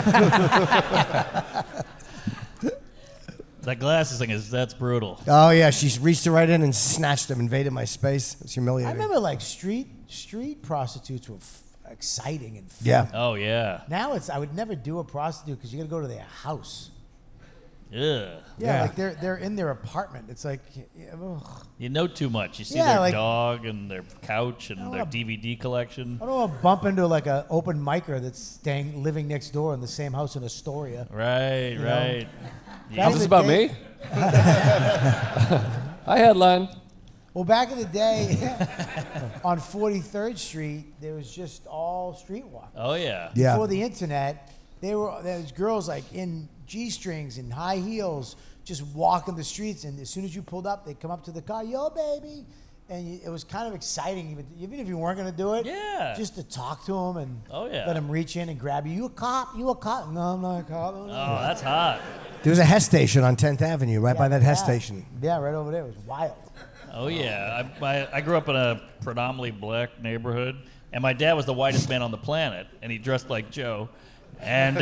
S2: That glasses thing is that's brutal.
S6: Oh, yeah. She reached right in and snatched him, invaded my space. It was
S5: I
S6: humiliating.
S5: remember like street street prostitutes were f- exciting and fun.
S6: Yeah.
S2: Oh yeah.
S5: Now it's I would never do a prostitute because you got to go to their house.
S2: Ugh.
S5: Yeah,
S6: Yeah.
S5: like they're they're in their apartment. It's like, ugh.
S2: You know too much. You see
S5: Yeah,
S2: their
S5: like-
S2: dog and their couch and
S5: I
S2: their
S5: wanna-
S2: D V D collection.
S5: I don't want to bump into like an open micer that's staying living next door in the same house in Astoria.
S2: Right,
S5: know?
S2: right.
S5: Back
S1: Is
S5: in
S1: this
S5: the
S1: about
S5: day-
S1: me? I headline.
S5: Well, back in the day, on forty-third Street, there was just all street walk.
S2: Oh yeah.
S6: Yeah.
S5: Before the internet, they were there was girls like in G-strings and high heels just walking the streets, and as soon as you pulled up, they'd come up to the car, yo, baby. And you, it was kind of exciting, even, even if you weren't going to do it.
S2: Yeah.
S5: Just to talk to them and
S2: Oh, yeah.
S5: let them reach in and grab you. You a cop? You a cop? No, I'm not a cop.
S2: Oh, that's hot.
S6: There was a Hess station on tenth Avenue, right by that Hess
S5: Yeah.
S6: station.
S5: Yeah, right over there. It was wild.
S2: Oh yeah. I, I I grew up in a predominantly black neighborhood, and my dad was the whitest man on the planet, and he dressed like Joe. And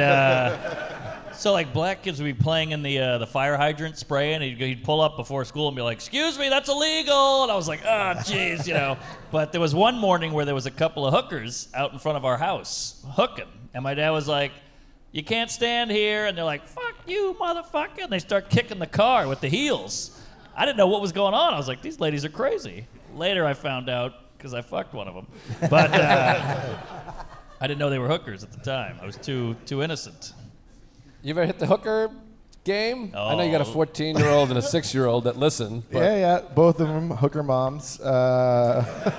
S2: uh, so, like, black kids would be playing in the uh, the fire hydrant spray, and he'd, he'd pull up before school and be like, "Excuse me, that's illegal." And I was like, "Oh, jeez," you know. But there was one morning where there was a couple of hookers out in front of our house hooking, and my dad was like, "You can't stand here," and they're like, "Fuck you, motherfucker!" And they start kicking the car with the heels. I didn't know what was going on. I was like, "These ladies are crazy." Later, I found out because I fucked one of them, but. Uh, I didn't know they were hookers at the time. I was too too innocent.
S1: You ever hit the hooker game? I know you got a
S2: Oh.
S1: fourteen-year-old and a six-year-old that listen. But
S4: Yeah, yeah, both of them hooker moms. Uh,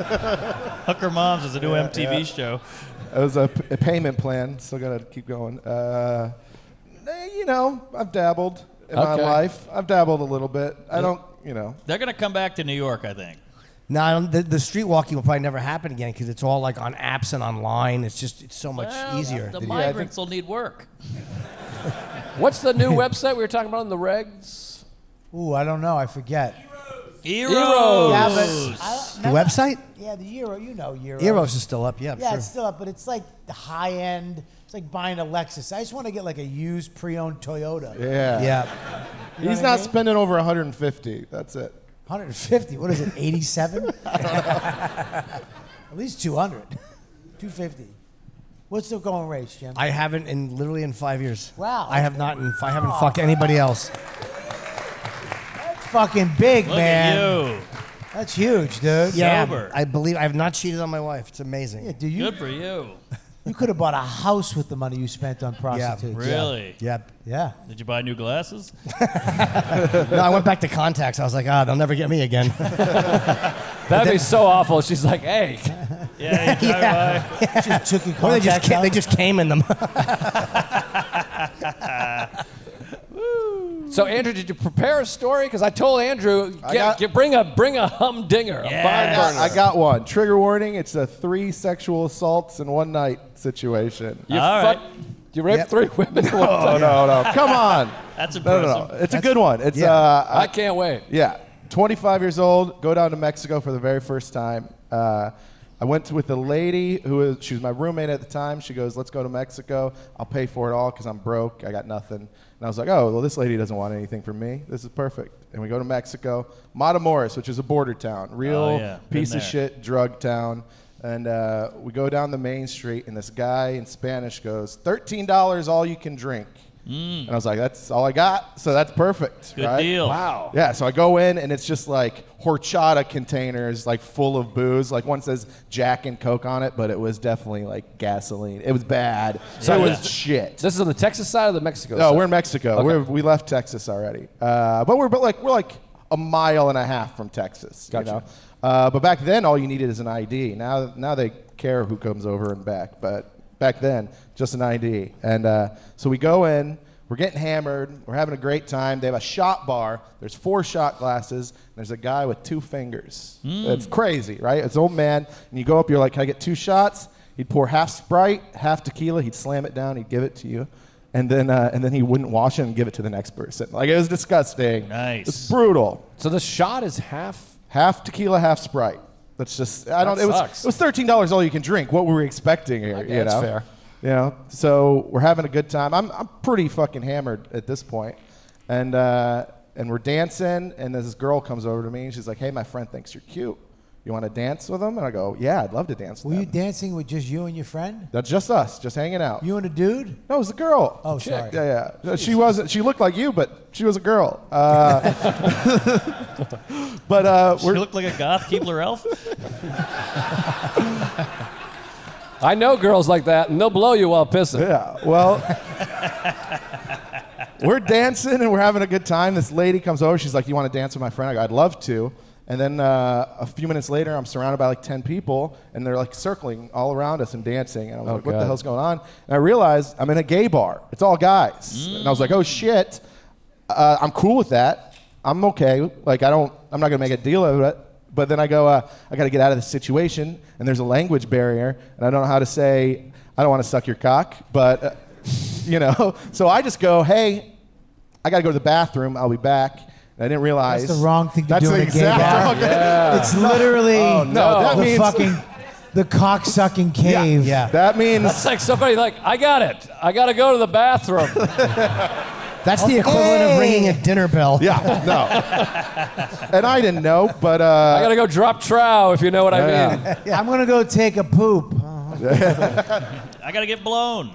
S2: Hooker Moms is a new M T V
S4: yeah.
S2: show.
S4: it was a, p- a payment plan. Still gotta keep going. Uh, eh, you know, I've dabbled in my
S1: Okay.
S4: life. I've dabbled a little bit. I don't, you know.
S2: They're gonna come back to New York, I think.
S6: No, I don't- the, the street walking will probably never happen again because it's all like on apps and online. It's just it's so much
S2: Well,
S6: easier.
S2: The
S6: than-
S4: I think-
S2: migrants will need work.
S1: what's the new website we were talking about in the regs?
S5: Ooh, I don't know. I forget.
S2: Heroes.
S5: Yeah, but I,
S6: the website?
S5: Yeah, the Euro. You know Euro.
S6: Eros is still up. Yeah, I'm
S5: Yeah,
S6: sure.
S5: it's still up, but it's like the high end. It's like buying a Lexus. I just want to get like a used pre-owned Toyota.
S4: Yeah.
S6: Yeah.
S5: You know
S4: He's
S5: what I
S4: not
S5: mean?
S4: spending over one hundred fifty. That's it.
S5: one hundred fifty. What is it? eighty-seven? At least two hundred. two fifty. What's the going rate, Jim?
S6: I haven't in literally in five years.
S5: Wow.
S6: I have not. In, I haven't fucked anybody else.
S5: Fucking big,
S2: Look
S5: man.
S2: at you.
S5: That's huge, dude.
S6: Yeah,
S2: Sober.
S6: I believe I have not cheated on my wife. It's amazing.
S5: Yeah, dude, you,
S2: Good for you.
S5: you could have bought a house with the money you spent on prostitutes.
S2: Really?
S6: Yeah.
S5: Yeah.
S2: Did you buy new glasses?
S6: No, I went back to contacts. I was like, ah, they'll never get me again.
S1: That'd be so awful. She's like, hey.
S2: Yeah, you drive by.
S5: Just took your
S6: Or they just
S5: contacts
S6: ca-
S5: out.
S6: they just came in them.
S1: So Andrew, did you prepare a story? Because I told Andrew, get,
S4: I got-
S1: get- bring a bring a humdinger,
S2: Yeah.
S1: a barn
S2: Yes.
S1: burner.
S4: I got one. Trigger warning. It's a three sexual assaults in one night situation.
S1: You
S2: All
S1: fuck,
S2: right.
S1: You raped
S6: Yep.
S1: three women.
S4: Oh no, no, come on.
S2: That's
S4: No,
S2: impressive.
S4: no, no. It's a good one. It's
S6: yeah.
S4: uh,
S1: I can't wait.
S4: Yeah, twenty-five years old, go down to Mexico for the very first time. Uh, I went to, with a lady who was, she was my roommate at the time. She goes, let's go to Mexico. I'll pay for it all because I'm broke. I got nothing. And I was like, oh, well, this lady doesn't want anything from me. This is perfect. And we go to Mexico, Matamoros, which is a border town, real
S2: Oh, yeah. Been
S4: piece of
S2: there.
S4: shit drug town. And uh, we go down the main street, and this guy in Spanish goes, thirteen dollars all you can drink. And I was like, that's all I got, so that's perfect.
S2: Good
S4: right?
S2: deal.
S1: Wow.
S4: Yeah, so I go in, and it's just like horchata containers, like full of booze. Like one says Jack and Coke on it, but it was definitely like gasoline. It was bad. So
S2: Yeah.
S4: it was shit.
S1: This is on the Texas side or the Mexico
S4: No,
S1: side?
S4: we're in Mexico.
S1: Okay.
S4: We're, we left Texas already, uh, but we're but like we're like a mile and a half from Texas.
S1: Gotcha.
S4: You know? uh, but back then, all you needed is an I D. Now, now they care who comes over and back. But back then, just an I D. And uh, so we go in. We're getting hammered. We're having a great time. They have a shot bar. There's four shot glasses. And there's a guy with two fingers. It's crazy, right? It's an old man. And you go up. You're like, can I get two shots? He'd pour half Sprite, half tequila. He'd slam it down. He'd give it to you. And then, uh, and then he wouldn't wash it and give it to the next person. Like, it was disgusting.
S2: Nice.
S4: It's brutal.
S1: So the shot is half.
S4: Half tequila, half Sprite. That's just, I don't,
S1: That
S4: it was,
S1: sucks.
S4: it was thirteen dollars all you can drink. What were we expecting here?
S1: Okay,
S4: you
S1: that's
S4: know?
S1: fair.
S4: You know, so we're having a good time. I'm, I'm pretty fucking hammered at this point. And, uh, and we're dancing, and this girl comes over to me, and she's like, hey, my friend thinks you're cute. You want to dance with him? And I go, yeah, I'd love to dance with
S5: Were you
S4: him.
S5: dancing with just you and your friend?
S4: That's just us, just hanging out.
S5: You and a dude?
S4: No, it was a girl.
S5: Oh, sorry.
S4: Yeah, yeah. She wasn't. She looked like you, but she was a girl. Uh, but uh,
S2: She
S4: we're
S2: looked like a goth Keebler elf.
S1: I know girls like that, and they'll blow you while pissing.
S4: yeah. Well, we're dancing and we're having a good time. This lady comes over. She's like, "You want to dance with my friend?" I go, "I'd love to." And then uh, a few minutes later, I'm surrounded by like ten people, and they're like circling all around us and dancing. And I was
S1: Oh,
S4: like, "What the
S1: God.
S4: hell's going on?" And I realized I'm in a gay bar. It's all guys. And I was like, "Oh shit." Uh, I'm cool with that. I'm okay. Like I don't. I'm not gonna make a deal of it. But then I go, uh, I got to get out of this situation, and there's a language barrier, and I don't know how to say, I don't want to suck your cock, but, uh, you know. So I just go, hey, I got to go to the bathroom. I'll be back. And I didn't realize.
S5: That's the wrong thing to
S4: That's
S5: do
S4: the
S5: in a gay
S4: exact
S5: bar.
S4: wrong thing.
S5: It's literally
S1: Oh, no.
S4: That
S5: the
S4: means-
S5: fucking the cock-sucking cave.
S6: Yeah.
S4: That means
S1: It's like somebody like, I got it. I got to go to the bathroom.
S6: That's the equivalent of ringing a dinner bell.
S4: yeah, no. And I didn't know, but uh,
S1: I got to go drop trow, if you know what I
S4: Yeah,
S1: mean.
S5: I'm gonna go take a poop.
S2: I gotta get blown.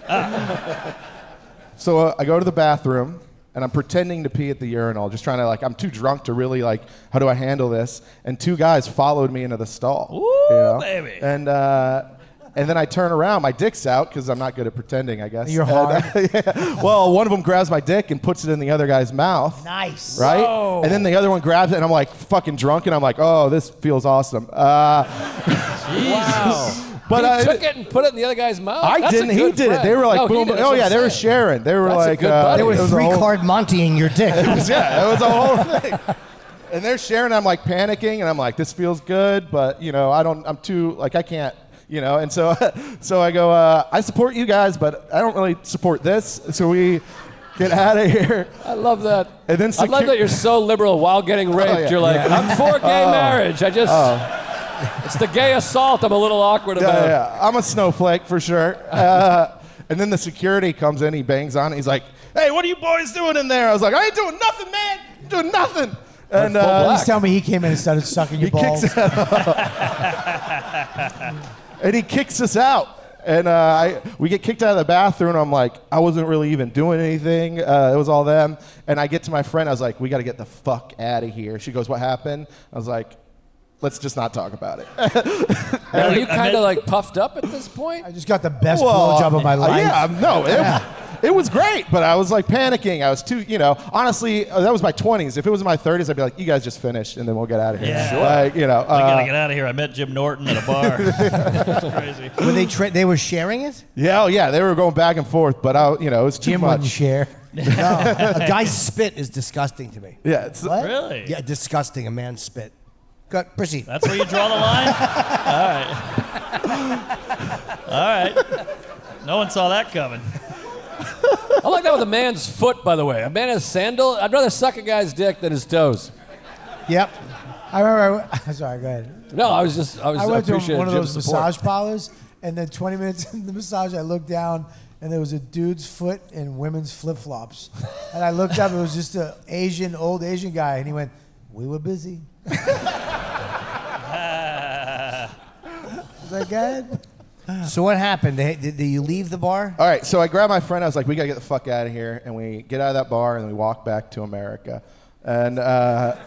S4: so uh, I go to the bathroom, and I'm pretending to pee at the urinal, just trying to like, I'm too drunk to really like, how do I handle this? And two guys followed me into the stall.
S2: Ooh, baby.
S4: And uh, and then I turn around, my dick's out because I'm not good at pretending, I guess.
S5: You're
S4: And,
S5: hard.
S4: uh, yeah. Well, one of them grabs my dick and puts it in the other guy's mouth.
S5: Nice.
S4: Right?
S1: Whoa.
S4: And then the other one grabs it, and I'm like fucking drunk, and I'm like, oh, this feels awesome. Uh,
S1: Wow.
S4: but
S1: he
S4: I
S1: took it and put it in the other guy's mouth?
S4: I
S1: That's a
S4: didn't. He
S1: good
S4: did it.
S1: friend.
S4: They were like,
S1: No, he
S4: boom.
S1: did.
S4: boom.
S1: That's
S4: Oh
S1: what
S4: yeah,
S1: I'm
S4: they were
S1: saying.
S4: sharing. They were
S1: That's a
S4: like,
S1: good
S4: uh,
S1: buddy.
S6: They were
S4: it was a
S6: three
S4: whole-
S6: card Montying your dick.
S4: yeah, it was a whole thing. And they're sharing. I'm like panicking, and I'm like, this feels good, but you know, I don't. I'm too like I can't. You know, and so so I go. Uh, I support you guys, but I don't really support this. So we get out of here.
S1: I love that.
S4: And then
S1: I love
S4: secu-
S1: that you're so liberal while getting raped.
S4: yeah.
S1: You're like, I'm for gay marriage. I just, it's the gay assault I'm a little awkward
S4: Yeah,
S1: about.
S4: yeah. I'm a snowflake for sure. Uh, and then the security comes in. He bangs on. It, he's like, "Hey, what are you boys doing in there?" I was like, "I ain't doing nothing, man. I'm doing nothing." And
S1: full
S4: uh,
S1: black.
S5: Please tell me he came in and started sucking your
S4: He
S5: balls.
S4: kicks and he kicks us out. And uh, I, we get kicked out of the bathroom. And I'm like, I wasn't really even doing anything. Uh, it was all them. And I get to my friend. I was like, we got to get the fuck out of here. She goes, what happened? I was like, let's just not talk about it.
S1: Are you
S2: I
S1: kind
S2: met-
S1: of like puffed up at this point?
S5: I just got the best
S4: Well,
S5: blowjob of my
S4: uh,
S5: life.
S4: Yeah, no, it, it was great, but I was like panicking. I was too, you know, honestly, uh, that was my twenties. If it was my thirties, I'd be like, you guys just finish and then we'll get out of here.
S2: Yeah. Sure.
S4: Like, you know,
S2: I gotta
S4: uh,
S2: get out of here. I met Jim Norton at a bar. That's crazy.
S6: Were they tra- they were sharing it?
S4: yeah, oh, yeah, they were going back and forth, but I, you know, it was too
S5: Jim
S4: much.
S5: wouldn't share.
S6: A guy's spit is disgusting to me.
S4: Yeah, it's,
S5: What?
S2: Really?
S6: Yeah, disgusting. A man's spit. Go, proceed.
S2: That's where you draw the line? All right. All right. No one saw that coming.
S1: I like that with a man's foot, by the way. A man has sandal. I'd rather suck a guy's dick than his toes.
S6: Yep.
S5: I remember. I, sorry, go ahead.
S1: No, I was just, I was
S5: I went to
S1: appreciating
S5: one of
S1: Jim's
S5: those
S1: support.
S5: massage parlors, and then twenty minutes into the massage, I looked down, and there was a dude's foot in women's flip flops. And I looked up, it was just an Asian, old Asian guy, and he went, "We were busy." I was like, "Good."
S6: So what happened? They, did, did you leave the bar?
S4: All right, so I grabbed my friend. I was like, we got to get the fuck out of here. And we get out of that bar and we walk back to America. And uh,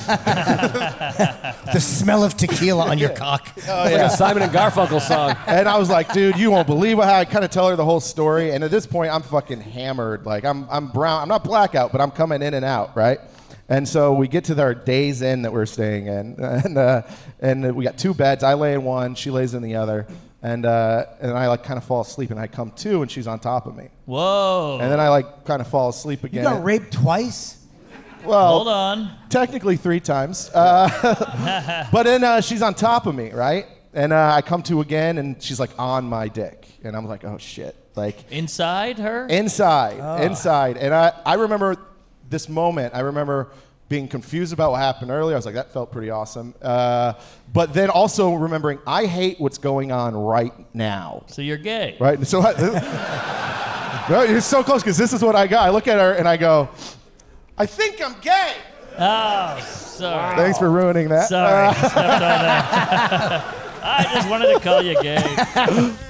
S6: The smell of tequila on your cock.
S4: oh,
S1: Like a Simon and Garfunkel song.
S4: and I was like, dude, you won't believe how I kind of tell her the whole story. And at this point, I'm fucking hammered. Like, I'm, I'm brown. I'm not blackout, but I'm coming in and out, right? And so we get to our Days Inn that we're staying in. And, uh, and we got two beds. I lay in one. She lays in the other. And, uh, and I, like, kind of fall asleep. And I come to, and she's on top of me.
S2: Whoa.
S4: And then I, like, kind of fall asleep
S5: You
S4: again.
S5: got raped twice?
S4: well,
S2: Hold on.
S4: technically three times. Uh, but then uh, she's on top of me, right? And uh, I come to again, and she's like on my dick, and I'm like, oh shit, like
S2: Inside her?
S4: inside, inside. And I, I remember this moment. I remember being confused about what happened earlier. I was like, that felt pretty awesome. Uh, but then also remembering, I hate what's going on right now.
S2: So you're gay.
S4: Right? So I, right, you're so close because this is what I got. I look at her and I go, I think I'm gay.
S2: Oh, sorry.
S4: Thanks for ruining that.
S2: Sorry. Stepped on that. I just wanted to call you gay.